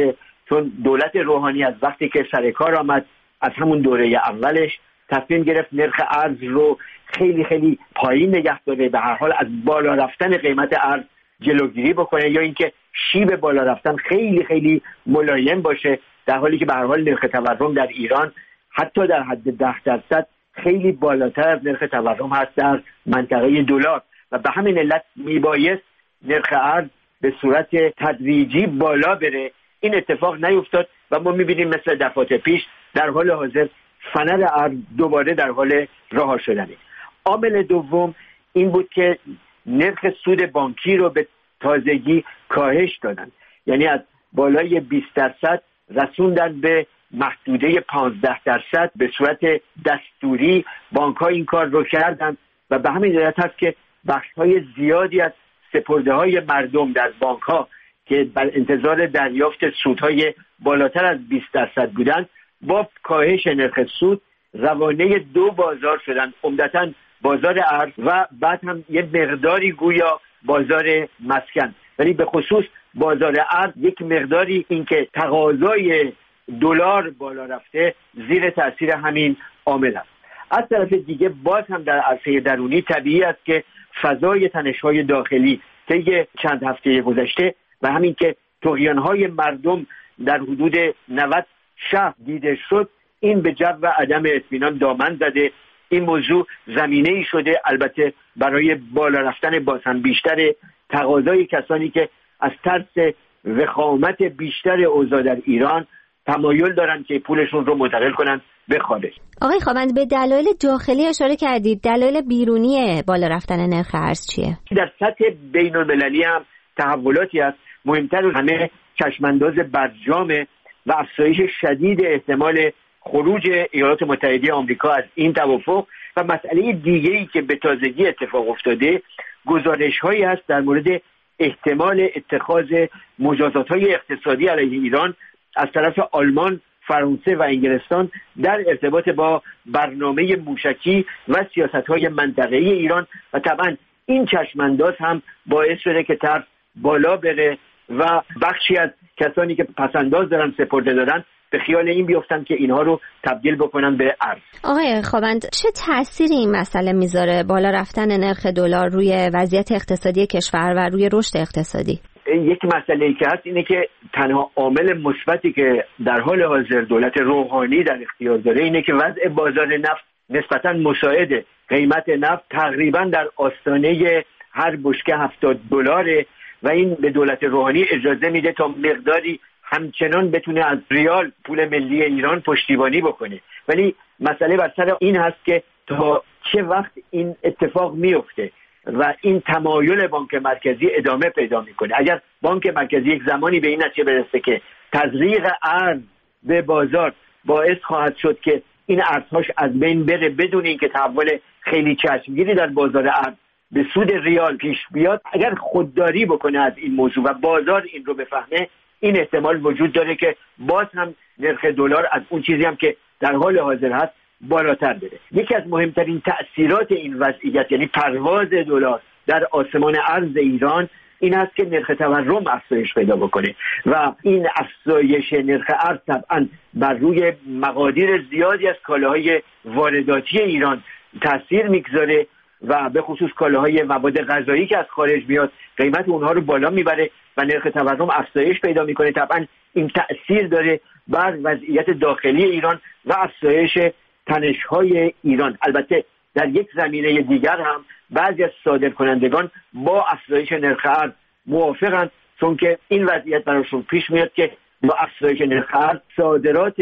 چون دولت روحانی از وقتی که سر کار آمد از همون دوره اولش تصمیم گرفت نرخ ارز رو خیلی خیلی پایین نگه داره، به هر حال از بالا رفتن قیمت ارز جلوگیری بکنه یا اینکه شیب بالا رفتن خیلی خیلی ملایم باشه، در حالی که به هر حال نرخ تورم در ایران حتی در حد ده درصد خیلی بالاتر از نرخ تورم هست در منطقه دلار و به همین علت میبایست نرخ ارز به صورت تدریجی بالا بره. این اتفاق نیفتاد و ما میبینیم مثل دفعات پیش در حال حاضر فنر ارز دوباره در حال رها شدنه. عامل دوم این بود که نرخ سود بانکی رو به تازگی کاهش دادن، یعنی از بالای بیست درصد رسوندن به محدوده پانزده درصد. به صورت دستوری بانک ها این کار رو کردن و به همین علت هست که بخش های زیادی از سپرده های مردم در بانک ها که بر انتظار دریافت سودهای بالاتر از بیست درصد بودند با کاهش نرخ سود روانه دو بازار شدن، عمدتاً بازار ارز و بعد هم یه مقداری گویا بازار مسکن، ولی به خصوص بازار ارز یک مقداری اینکه تقاضای دلار بالا رفته زیر تاثیر همین عامل است. از طرف دیگه باز هم در عرصه درونی طبیعی است که فضای تنش‌های داخلی طی چند هفته گذشته و همین که طغیان‌های مردم در حدود نود شهر دیده شد، این به جو و عدم اطمینان دامن زده. این موضوع زمینه‌ای شده البته برای بالا رفتن باز هم بیشتر تقاضای کسانی که از ترس وخامت بیشتر اوضاع در ایران تمایل دارن که پولشون رو منتقل کنن به خارج. آقای خواوند به دلایل داخلی اشاره کردید، دلایل بیرونی بالا رفتن نرخ ارز چیه؟ در سطح بین‌المللی هم تحولاتی است. مهمتر از همه چشمانداز برجام و افزایش شدید احتمال خروج ایالات متحده آمریکا از این توافق و مسئله دیگه‌ای که به تازگی اتفاق افتاده گزارش‌هایی است در مورد احتمال اتخاذ مجازات‌های اقتصادی علیه ایران از طرف آلمان، فرانسه و انگلستان در ارتباط با برنامه موشکی و سیاست‌های منطقه‌ای ایران و طبعا این چشمانداز هم باعث شده که ترس بالا بره و بخشی از کسانی که پسنداز دارن سپرده دارن به خیال این بیفتن که اینها رو تبدیل بکنن به ارز. آقای خواوند چه تأثیری این مسئله میذاره بالا رفتن نرخ دلار روی وضعیت اقتصادی کشور و روی رشد اقتصادی؟ یک مسئله‌ای که هست اینه که تنها عامل مثبتی که در حال حاضر دولت روحانی در اختیار داره اینه که وضع بازار نفت نسبتاً مساعده. قیمت نفت تقریباً در آستانه هر بشکه هفتاد دلاره و این به دولت روحانی اجازه میده تا مقداری همچنان بتونه از ریال پول ملی ایران پشتیبانی بکنه. ولی مسئله بر سر این هست که تا چه وقت این اتفاق میفته و این تمایل بانک مرکزی ادامه پیدا میکنه. اگر بانک مرکزی یک زمانی به این نتیجه برسه که تزریق ارز به بازار باعث خواهد شد که این ارزهاش از بین بره بدون اینکه تحول خیلی چشمگیری در بازار ارز به سود ریال پیش بیاد، اگر خودداری بکنه از این موضوع و بازار این رو بفهمه، این احتمال وجود داره که باز هم نرخ دلار از اون چیزی هم که در حال حاضر هست بالاتر بره. یکی از مهمترین تأثیرات این وضعیت یعنی پرواز دلار در آسمان ارز ایران این است که نرخ تورم افزایش پیدا بکنه و این افزایش نرخ ارز طبعا بر روی مقادیر زیادی از کالاهای وارداتی ایران تأثیر میگذاره و به خصوص کالاهای مواد غذایی که از خارج میاد قیمت اونها رو بالا میبره و نرخ تورم افزایش پیدا میکنه. طبعا این تأثیر داره بر وضعیت داخلی ایران و افزایش تنش‌های ایران. البته در یک زمینه دیگر هم بعضی از صادرکنندگان با افزایش نرخ ارز موافقند، چون که این وضعیت براشون پیش میاد که با افزایش نرخ ارز صادرات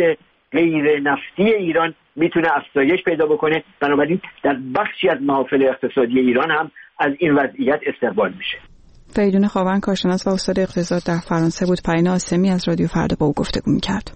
غیر نفتی ایران میتونه افزایش پیدا بکنه. بنابراین در بخشی از محافل اقتصادی ایران هم از این وضعیت استقبال میشه. فریدون خواوند کارشناس و استاد اقتصاد در فرانسه بود. پرین آسمی از رادیو فردا با او گفتگو می‌کرد.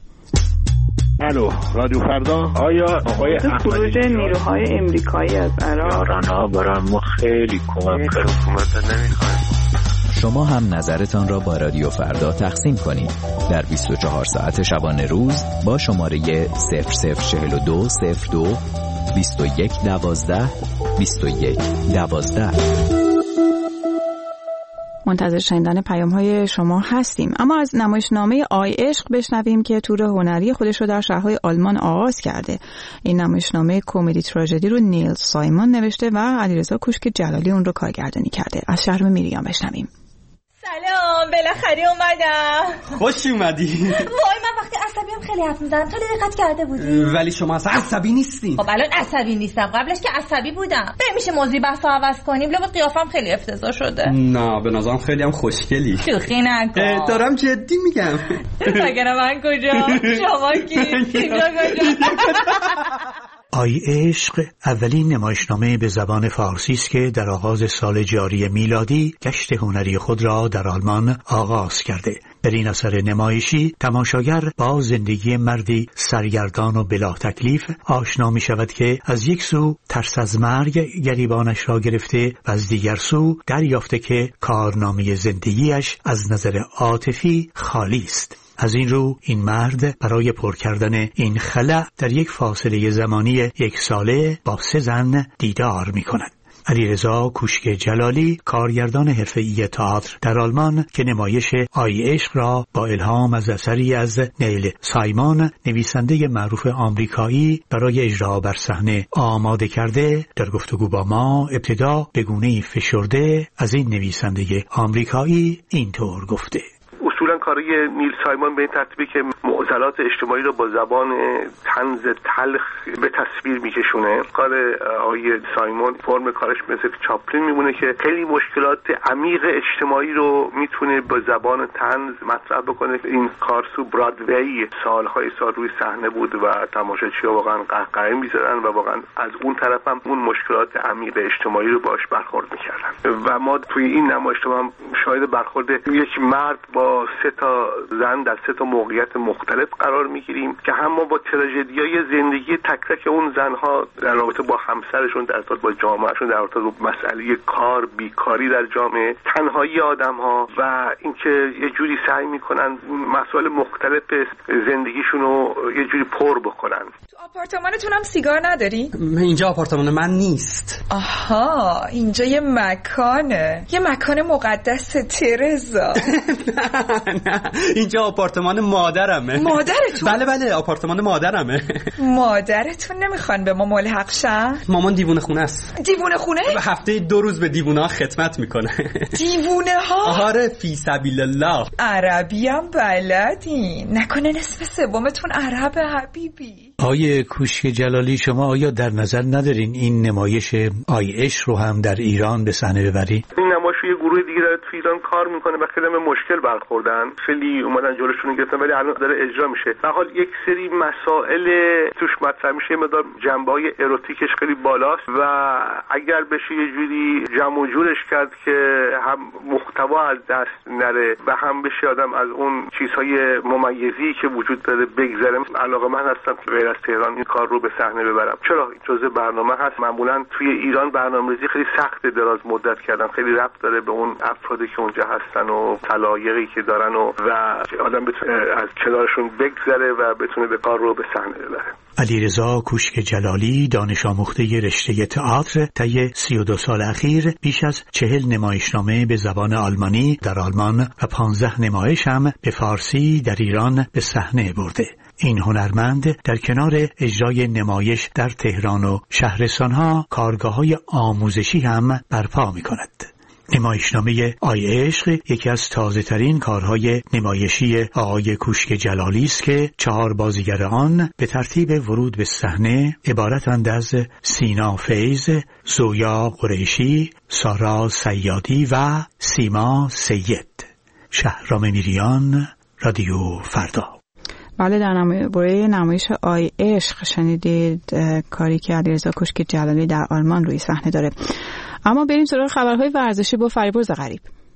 الو رادیو فردا. آیا آقای خروج نیروهای امریکایی از عراق رانا برای ما خیلی کمک کرد. حکومت نمیخوایم. شما هم نظرتان را با رادیو فردا تقسیم کنید در بیست و چهار ساعت شبانه روز با شماره صفر صفر چهل و دو صفر دو بیست و یک دوازده بیست و یک دوازده. منتظر شنیدن پیام‌های شما هستیم. اما از نمایشنامه آی عشق بشنویم که تور هنری خودش رو در شهرهای آلمان آغاز کرده. این نمایشنامه کمدی تراژدی رو نیل سایمون نوشته و علیرضا کوشک جلالی اون رو کارگردانی کرده. از شهر میریام بشنویم. سلام، بالاخره اومدم. خوش اومدی. وای من وقتی عصبیم خیلی حرف میزنم، تو دقت کرده بودی؟ ولی شما اصلا عصبی نیستی. خب الان عصبی نیستم، قبلش که عصبی بودم. نمیشه موضوع بحثو عوض کنیم؟ لابد قیافم خیلی افتضاح شده. نه به نظرم خیلی هم خوشگلی. شوخی نکن. دارم جدی میگم. مگر من کجا؟ شما کی؟ اینجا کجا؟ آی عشق اولین نمایشنامه به زبان فارسی است که در آغاز سال جاری میلادی گشت هنری خود را در آلمان آغاز کرده. در این اثر نمایشی تماشاگر با زندگی مردی سرگردان و بلا تکلیف آشنا می شود که از یک سو ترس از مرگ گریبانش را گرفته و از دیگر سو دریافته که کارنامه زندگیش از نظر عاطفی خالی است. از این رو این مرد برای پر کردن این خلأ در یک فاصله زمانی یک ساله با سه زن دیدار می کند. علیرضا کوشک جلالی کارگردان حرفه‌ای تئاتر در آلمان که نمایش آی عشق را با الهام از اثری از نیل سایمون نویسنده معروف آمریکایی برای اجرا بر صحنه آماده کرده، در گفتگو با ما ابتدا به گونه‌ای فشرده از این نویسنده آمریکایی اینطور گفته: اصولا کارای نیل سایمون به این ترتیبی که معضلات اجتماعی رو با زبان طنز تلخ به تصویر میکشونه. کار آقای سایمون فرم کارش مثل چاپلین میمونه که خیلی مشکلات عمیق اجتماعی رو میتونه با زبان طنز مطرح بکنه. این کار تو برادوی سالهای سال روی صحنه بود و تماشاچی‌ها واقعا قهقهه می‌زدن و واقعا از اون طرف هم اون مشکلات عمیق اجتماعی رو باش برخورد میکردن. و ما توی این نمایشنامه شاهد برخورد یک مرد با سه تا زن در سه تا موقعیت مختلف قرار میگیریم که هم ما با تراژدیای زندگی تک تک اون زنها در رابطه با همسرشون، در ارتباط با جامعهشون، در ارتباط با مسئله کار، بیکاری در جامعه، تنهایی آدمها و اینکه یه جوری سعی میکنن مسائل مختلف زندگیشون رو یه جوری پر بکنن. تو آپارتمانتون هم سیگار نداری؟ اینجا آپارتمان من نیست. آها، اینجا یه مکانه، یه مکان مقدس ترزا. نه اینجا آپارتمان مادرمه. مادرتون؟ بله بله آپارتمان مادرمه. مادرتون نمیخوان به ما ملحق شن؟ مامان دیوونه خونه است. دیوونه خونه؟ هفته دو روز به دیوونه ها خدمت میکنه. دیوونه ها؟ آره فی سبیل الله. عربی هم بلدین؟ نکنه نصف سومتون عرب حبیبی؟ آیه کوشک جلالی شما آیا در نظر ندارین این نمایش آی عشق رو هم در ایران به صحنه ببرید؟ این نمایش یه گروه دیگه داره تو ایران کار میکنه و خیلی به مشکل برخوردن، خیلی اومدن جلوشون گرفتن ولی الان داره اجرا میشه. به حال یک سری مسائل توش مطرح میشه، مقدار جنبه‌های اروتیکش خیلی بالاست و اگر بشه یه جوری جمع و جورش کرد که هم محتوا از دست نره و هم بشه آدم از اون چیزهای ممیزی که وجود داره بگذره، علاقه‌مند هستم که غیر از تهران این کار رو به صحنه ببرم. چرا جزء برنامه هست. معمولا توی ایران برنامه‌ریزی خیلی سخت دراز مدت کردن، خیلی ربط داره به اون افرادی که اونجا هستن و علایقی که دارن و, و آدم بتونه از کنارشون بگذره و بتونه به کار رو به صحنه ببره. علیرضا کوشک جلالی دانش آموخته رشته تئاتر طی سی و دو سال اخیر بیش از چهل نمایشنامه به زبان آلمانی در آلمان و پانزده نمایش هم به فارسی در ایران به صحنه برده. این هنرمند در کنار اجرای نمایش در تهران و شهرستانها کارگاه‌های آموزشی هم برپا می‌کند. نمایشنامه آی عشق یکی از تازه ترین کارهای نمایشی آقای کوشک جلالی است که چهار بازیگر آن به ترتیب ورود به صحنه عبارتند از سینا فیض، زویا قریشی، سارا سیادی و سیما سید. شهرام میریان، رادیو فردا. بله، در نمایش نمایش آی عشق شنیدید کاری که علیرضا کوشک جلالی در آلمان روی صحنه داره. اما بریم سراغ خبرهای ورزشی با فریبرز غریب.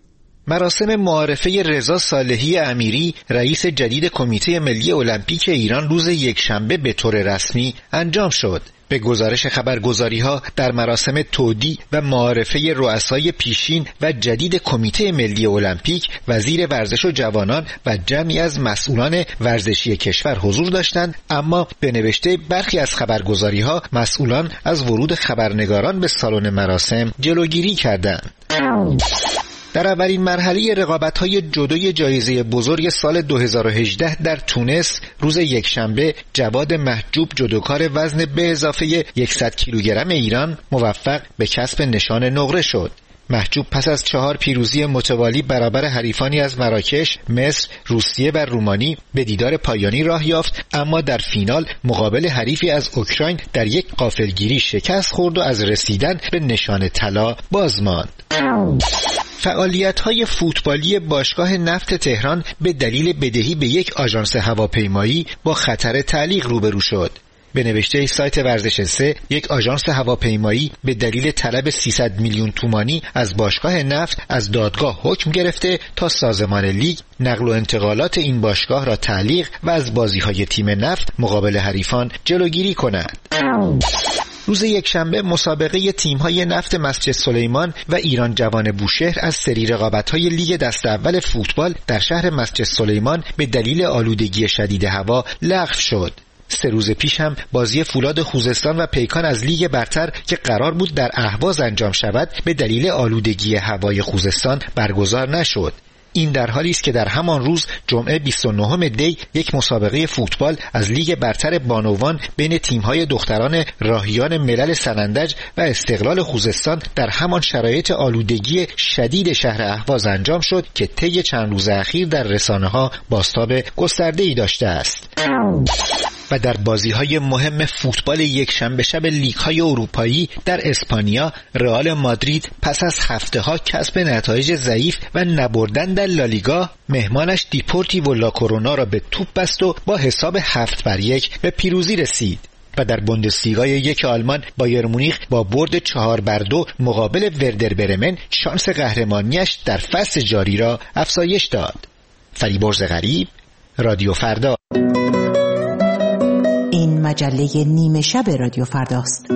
مراسم معارفه رضا صالحی امیری رئیس جدید کمیته ملی المپیک ایران روز یکشنبه به طور رسمی انجام شد. به گزارش خبرگزاری‌ها در مراسم تودیع و معارفه رؤسای پیشین و جدید کمیته ملی المپیک وزیر ورزش و جوانان و جمعی از مسئولان ورزشی کشور حضور داشتند، اما به نوشته برخی از خبرگزاری‌ها مسئولان از ورود خبرنگاران به سالن مراسم جلوگیری کردند. در اولین مرحله رقابت‌های جودوی جایزه بزرگ سال دو هزار و هجده در تونس روز یکشنبه جواد محجوب جودوکار وزن به اضافه صد کیلوگرم ایران موفق به کسب نشان نقره شد. محجوب پس از چهار پیروزی متوالی برابر حریفانی از مراکش، مصر، روسیه و رومانی به دیدار پایانی راه یافت، اما در فینال مقابل حریفی از اوکراین در یک غافلگیری شکست خورد و از رسیدن به نشان طلا باز ماند. فعالیت‌های فوتبالی باشگاه نفت تهران به دلیل بدهی به یک آژانس هواپیمایی با خطر تعلیق روبرو شد. به نوشته سایت ورزش سه، یک آژانس هواپیمایی به دلیل طلب سیصد میلیون تومانی از باشگاه نفت از دادگاه حکم گرفته تا سازمان لیگ نقل و انتقالات این باشگاه را تعلیق و از بازی‌های تیم نفت مقابل حریفان جلوگیری کند. روز یکشنبه مسابقه تیم‌های نفت مسجد سلیمان و ایران جوان بوشهر از سری رقابت‌های لیگ دست اول فوتبال در شهر مسجد سلیمان به دلیل آلودگی شدید هوا لغو شد. سه روز پیش هم بازی فولاد خوزستان و پیکان از لیگ برتر که قرار بود در اهواز انجام شود به دلیل آلودگی هوای خوزستان برگزار نشد. این در حالی است که در همان روز جمعه بیست و نهم دی یک مسابقه فوتبال از لیگ برتر بانوان بین تیم‌های دختران راهیان ملل سنندج و استقلال خوزستان در همان شرایط آلودگی شدید شهر اهواز انجام شد که طی چند روز اخیر در رسانه‌ها بازتاب گسترده‌ای داشته است. و در بازی‌های مهم فوتبال یک شنبه شب لیگ‌های اروپایی در اسپانیا رئال مادرید پس از هفته‌ها کسب نتایج ضعیف و نبردن در لالیگا مهمانش دیپورتیو لا کرونا را به توپ بست و با حساب هفت بر یک به پیروزی رسید. و در بوندسلیگای یک آلمان بایر مونیخ با برد چهار بر دو مقابل وردر برمن شانس قهرمانیش در فصل جاری را افزایش داد. فریبرز غریب، رادیو فردا. این مجله نیمه شب رادیو فرداست.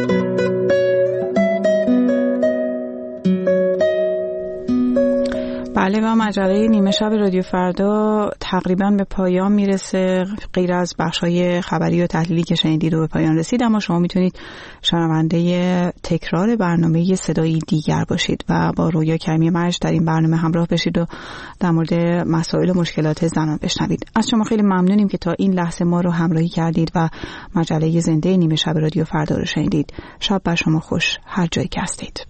بله و مجله نیمه شب رادیو فردا تقریبا به پایان میرسه، غیر از بخشای خبری و تحلیلی که شنیدید و به پایان رسید، اما شما میتونید شنونده تکرار برنامه صدایی دیگر باشید و با رویا کریمی مرج در این برنامه همراه بشید و در مورد مسائل و مشکلات زنان بشنوید. از شما خیلی ممنونیم که تا این لحظه ما رو همراهی کردید و مجله زنده نیمه شب رادیو فردا رو شنیدید. شب بر شما خوش هر جایی که هستید.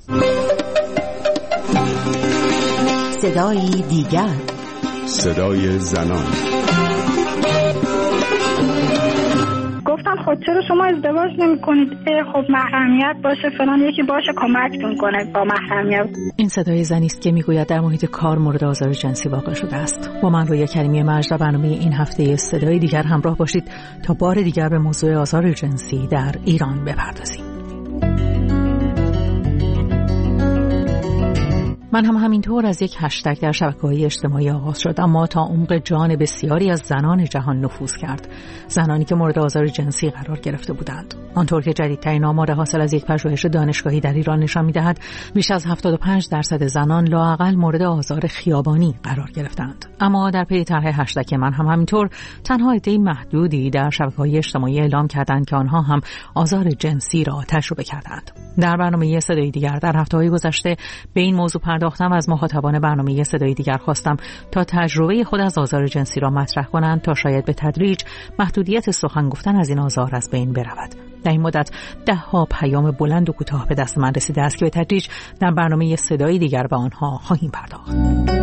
صدای دیگر، صدای زنان. گفتن خود چرا شما ازدواج نمی کنید؟ خب محرمیت باشه فلان، یکی باشه کمکتون کنه با محرمیت. این صدای زنی است که میگوید در محیط کار مورد آزار جنسی واقع شده است. با من رویا کریمی مرج در برنامه این هفته صدای دیگر همراه باشید تا بار دیگر به موضوع آزار جنسی در ایران بپردازیم. من هم همینطور از یک هشتگ در شبکه‌های اجتماعی آغاز شد، اما تا عمق جان بسیاری از زنان جهان نفوذ کرد. زنانی که مورد آزار جنسی قرار گرفته بودند. آنطور که جدیدترین آمار حاصل از یک پژوهش دانشگاهی در ایران نشان می‌دهد، بیش از هفتاد و پنج درصد زنان لااقل مورد آزار خیابانی قرار گرفتند. اما در پی طرح هشتگ من هم همینطور تنها عده محدودی در شبکه‌های اجتماعی اعلام کردند که آنها هم آزار جنسی را تجربه کردند. در برنامه صدای دیگر در هفته‌های گذشته به این موضوع پرداختم و از مخاطبان برنامه صدای دیگر خواستم تا تجربه خود از آزار جنسی را مطرح کنند تا شاید به تدریج محدودیت سخن گفتن از این آزار از بین برود. در این مدت ده ها پیام بلند و کوتاه به دست من رسیده است که به تدریج در برنامه صدای دیگر به آنها خواهیم پرداخت.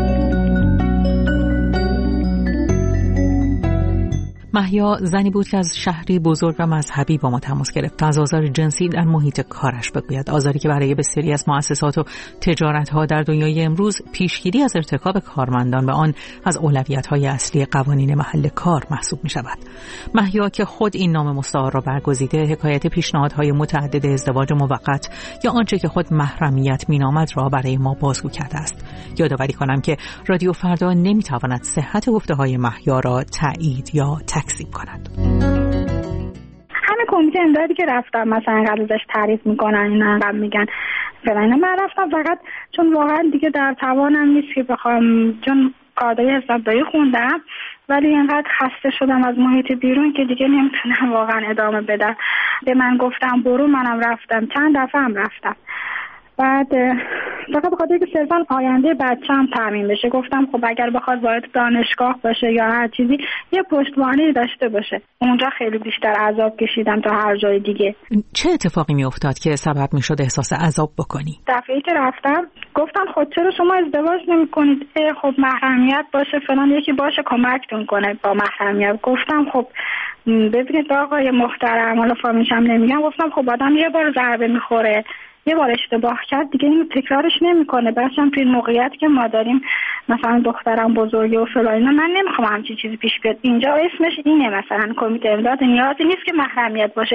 مهیا زنی بود که از شهری بزرگ و مذهبی با ما تماس گرفت تا از آزار جنسی در محیط کارش بگوید. آزاری که برای بسیاری از مؤسسات و تجارت‌ها در دنیای امروز پیشگیری از ارتکاب کارمندان به آن از اولویت‌های اصلی قوانین محل کار محسوب می‌شود. مهیا که خود این نام مستعار را برگزیده، حکایت پیشنهادهای متعدد ازدواج موقت یا آنچه که خود محرمیت می‌نامد را برای ما بازگو کرده است. یادآوری کنم که رادیو فردا نمی‌تواند صحت گفته‌های مهیا را تایید یا تکذیب کند. همین کمیته امدادی که رفتم مثلا قبل ازش تعریف میکنن اینا قبل میگن فلان، من رفتم فقط چون واقعا دیگه در توانم نیست که بخوام، چون کادای حسابداری خوندم ولی اینقدر خسته شدم از محیط بیرون که دیگه نمیتونم واقعا ادامه بدم. به من گفتم برو، منم رفتم، چند دفعه هم رفتم. بعد فقط بخاطر که صرفا آینده بچه‌م تامین بشه. گفتم خب اگر بخواد وارد دانشگاه باشه یا هر چیزی یه پشتوانه‌ای داشته باشه. اونجا خیلی بیشتر عذاب کشیدم تا هر جای دیگه. چه اتفاقی میافتاد که سبب میشد احساس عذاب بکنی؟ دفعه‌ای که رفتم گفتن خب چرا شما ازدواج نمی‌کنید؟ خب محرمیت باشه فلان، یکی باشه کمکتون کنه با محرمیت. گفتم خب ببینید آقای محترم، حالا فامیلشم نمیگم، گفتم خب آدم یه بار ضربه میخوره، یه بار اشتباه کرد دیگه اینو تکرارش نمیکنه. بچه‌م توی موقعیت که ما داریم مثلا دخترم بزرگه و فلان، من نمیخوام همچین چیزی پیش بیاد. اینجا اسمش اینه مثلا کمیته امداد، نیازی نیست که محرمیت باشه،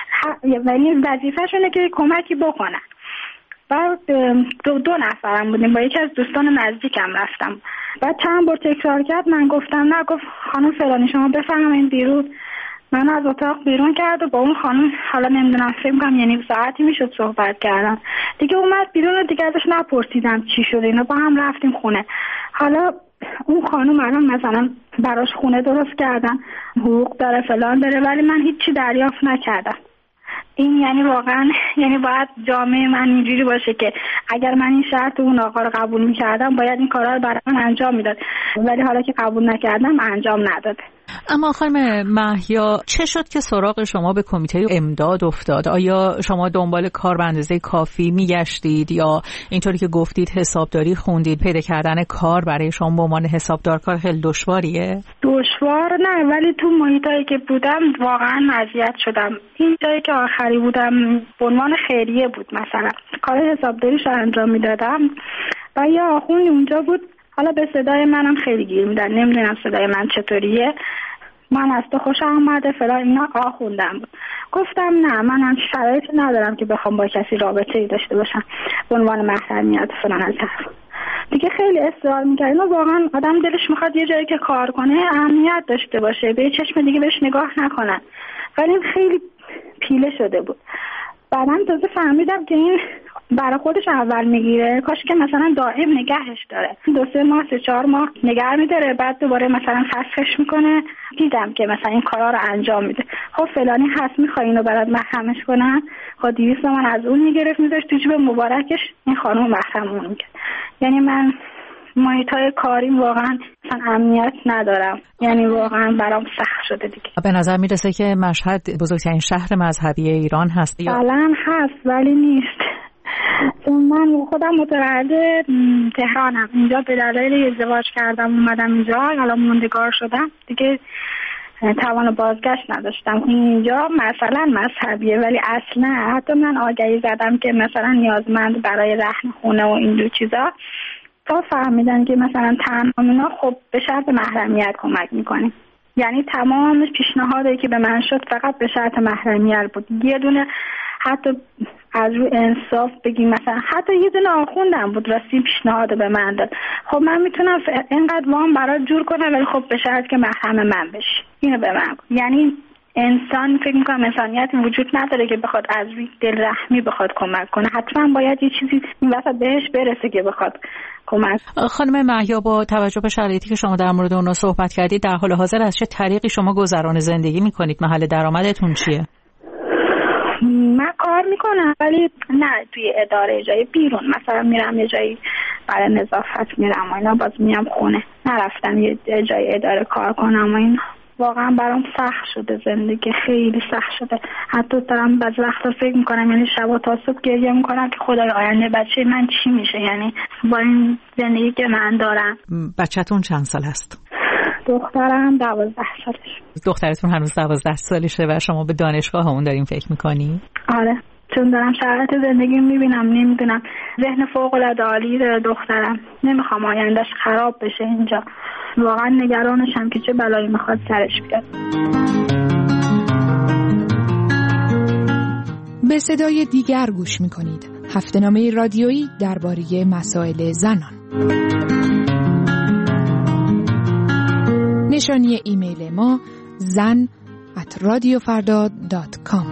ولی وظیفه‌ش اینه که کمکی بکنن. بعد دو, دو نفرم بودیم، با یکی از دوستان نزدیکم رفتم. بعد چند بار تکرار کرد، من گفتم نه. گفت خانم فلانی شما بفرمایید بیرون. من از اتاق بیرون کرد و با اون خانم حالا نمیدونم فکر می‌کنم یعنی ساعتی میشد صحبت کردم دیگه. اومد بیرون و دیگه ازش نپرسیدم چی شده، اینا با هم رفتیم خونه. حالا اون خانم الان مثلا براش خونه درست کردن، حقوق داره فلان داره، ولی من هیچی دریافت نکردم. این یعنی واقعا یعنی باید جامعه من اینجوری باشه که اگر من این شرط اون آقا رو قبول می‌کردم باید این کارا رو برای من انجام میداد، ولی حالا که قبول نکردم انجام نداده. اما خانم مهیا چه شد که سراغ شما به کمیته امداد افتاد؟ آیا شما دنبال کار به اندازه کافی میگشتید یا اینطوری که گفتید حسابداری خوندید؟ پیدا کردن کار برای شما به عنوان حسابدار کار خیلی دشواریه؟ دشوار نه، ولی تو محیطایی که بودم واقعا اذیت شدم. این جایی که آخری بودم به عنوان خیریه بود، مثلا کار حسابداریش انجام میدادم و یه آخوندی اونجا بود. حالا به صدای منم خیلی گیر میدن، نمیدونم صدای من چطوریه، من از تو خوشم اومده فلان اینا آخوندم بود. گفتم نه، من شرایطی ندارم که بخوام با کسی رابطه‌ای داشته باشم به عنوان محرمیت فلان از طرف. دیگه خیلی اصرار می‌کرد. اینا واقعا آدم دلش میخواد یه جایی که کار کنه اهمیت داشته باشه، به چشم دیگه بهش نگاه نکنن، ولی این خیلی پیله شده بود. بعدم تازه فهمیدم که این برای خودش اول میگیره، کاش که مثلا دائم نگهش داره، دو سه ماه سه چهار ماه نگه میداره، بعد دوباره مثلا فسخش میکنه. دیدم که مثلا این کارا رو انجام میده. خب فلانی هست میخوای اینو برات محرمش کنن، خب دویست من از اون میگرفت میذاشت تو جیب مبارکش، این خانم محرمون میکرد. یعنی من محیطای کاریم واقعا مثلا امنیت ندارم، یعنی واقعا برام سخت شده دیگه. به نظر میرسه که مشهد بزرگترین شهر مذهبی ایران هست. فعلا هست ولی نیست. من خودم متولد تهرانم، اینجا به دلیل ازدواج کردم اومدم اینجا، الان موندگار شدم دیگه، توان بازگشت نداشتم. اینجا مثلا مذهبیه ولی اصلا حتی من آگهی زدم که مثلا نیازمند برای رهن خونه و این دو چیزا، تا فهمیدن که مثلا تمامینا خب به شرط محرمیت کمک میکنیم. یعنی تمام پیشنهادی که به من شد فقط به شرط محرمیت بود. یه دونه حتی از رو انصاف بگیم مثلا حتی یه دونه آخوندم بود راستی پیشنهاد به من داد، خب من میتونم اینقدر وام برات جور کنم ولی خب به شرط که محرم من بشی. اینو به من یعنی انسان فکر میکنم انسانیت وجود نداره که بخواد از روی دل رحمی بخواد کمک کنه، حتما باید یه چیزی این وسط بهش برسه که بخواد کمک. خانم مهیا با توجه به شرایطی که شما در مورد اونها صحبت کردید، در حال حاضر از چه طریقی شما گذران زندگی میکنید؟ محل درآمدتون چیه؟ من کار میکنم ولی نه توی اداره جای بیرون، مثلا میرم یه جایی برای نظافت میرم و اینا، باز میام خونه. نرفتم یه جای اداره کار کنم و اینا. واقعا برام سخت شده زندگی، خیلی سخت شده. حتی دارم بعضی وقتا فکر میکنم یعنی شب تا صبح گریه میکنم که خدای آینده بچه من چی میشه، یعنی با این زندگی که من دارم. بچه‌تون چند سال است؟ دخترم دوازده سالش. دخترتون هنوز دوازده سالشه و شما به دانشگاه اون دارین فکر میکنی؟ آره، چون دارم شرایط زندگی میبینم، نمیدونم، ذهن فوق العاده عالی داره دخترم، نمیخوام آیندهش خراب بشه اینجا. واقعا نگرانشم که چه بلایی میخواد سرش بیاد. به صدای دیگر گوش میکنید، هفته‌نامه رادیویی درباره مسائل زنان. نشانی ایمیل ما زن ات رادیو فردا دات کام.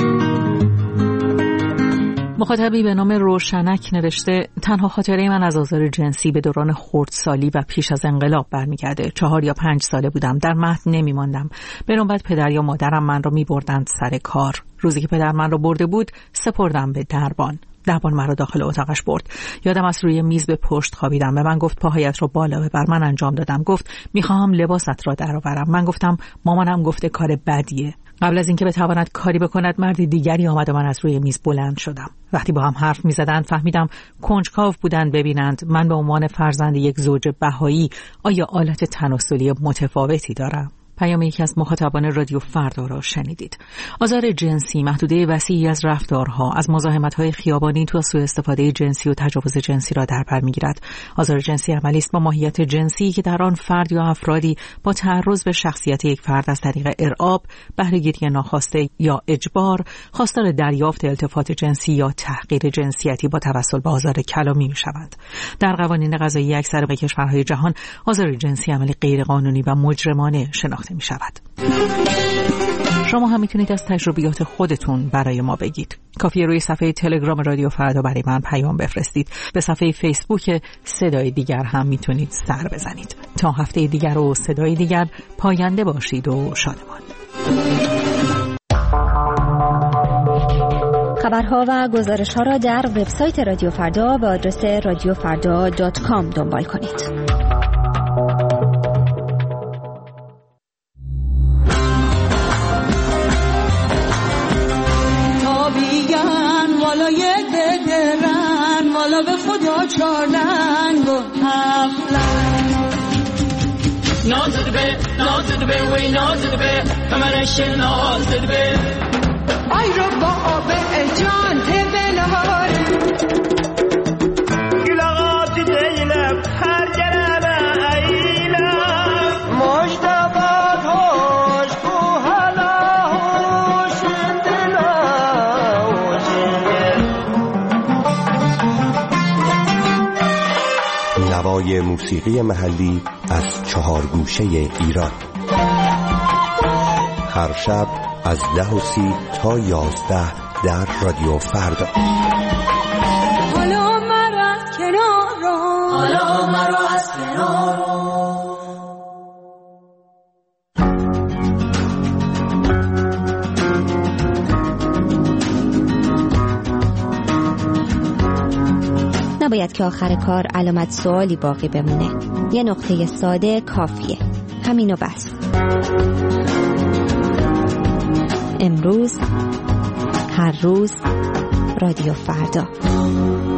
مخاطبی به نام روشنک نوشته تنها خاطره من از آزار جنسی به دوران خردسالی و پیش از انقلاب برمیگرده. چهار یا پنج ساله بودم، در مهد نمیماندم. به نوبت پدر یا مادرم من را میبردند سر کار. روزی که پدر من را برده بود سپردم به دربان. دربان مرا داخل اتاقش برد. یادم از روی میز به پشت خوابیدم. به من گفت پاهایت رو بالا ببر. من انجام دادم. گفت میخواهم لباست را درآورم. من گفتم مامانم گفته کار بدیه. قبل از اینکه بتواند کاری بکند مرد دیگری آمد و من از روی میز بلند شدم. وقتی با هم حرف می‌زدند فهمیدم کنجکاو بودند ببینند من به عنوان فرزند یک زوج بهایی آیا آلت تناسلی متفاوتی دارم. پیام یکی از مخاطبان رادیو فردا را شنیدید. آزار جنسی محدوده وسیعی از رفتارها، از مزاحمت‌های خیابانی تا سوء استفاده جنسی و تجاوز جنسی را در بر می‌گیرد. آزار جنسی عملی است با ماهیت جنسی که در آن فرد یا افرادی با تعرض به شخصیت یک فرد از طریق ارعاب، بهره‌گیری ناخواسته یا اجبار، خواستار دریافت التفات جنسی یا تحقیر جنسیتی با توسل به آزار کلامی می‌شوند. در قوانین قضایی اکثر کشورهای جهان آزار جنسی عملی غیرقانونی و مجرمانه شناخته می شود. شما هم میتونید از تجربیات خودتون برای ما بگید. کافیه روی صفحه تلگرام رادیو فردا برای من پیام بفرستید. به صفحه فیسبوک صدای دیگر هم میتونید سر بزنید. تا هفته دیگر و صدای دیگر، پاینده باشید و شادمان. خبرها و گزارش‌ها را در وبسایت رادیو فردا با آدرس رادیو فردا دات کام دنبال کنید. والا یک درن والا به خدا چارلنگ و هفلنگ نازد به نازد به وی نازد به کمرش نازد به آی رو با آب جان تبه نهار گلاغات دیلم هر جرم ایلم مشتبات هاش کو حالا هوش نوای موسیقی محلی از چهار گوشه ایران، هر شب از ده و سی تا یازده در رادیو فردا. حالا مرا از کنار رو حالا مرا از کنار رو نباید که آخر کار علامت سوالی باقی بمونه. یه نقطه ساده کافیه. همینو بس. امروز، هر روز، رادیو فردا.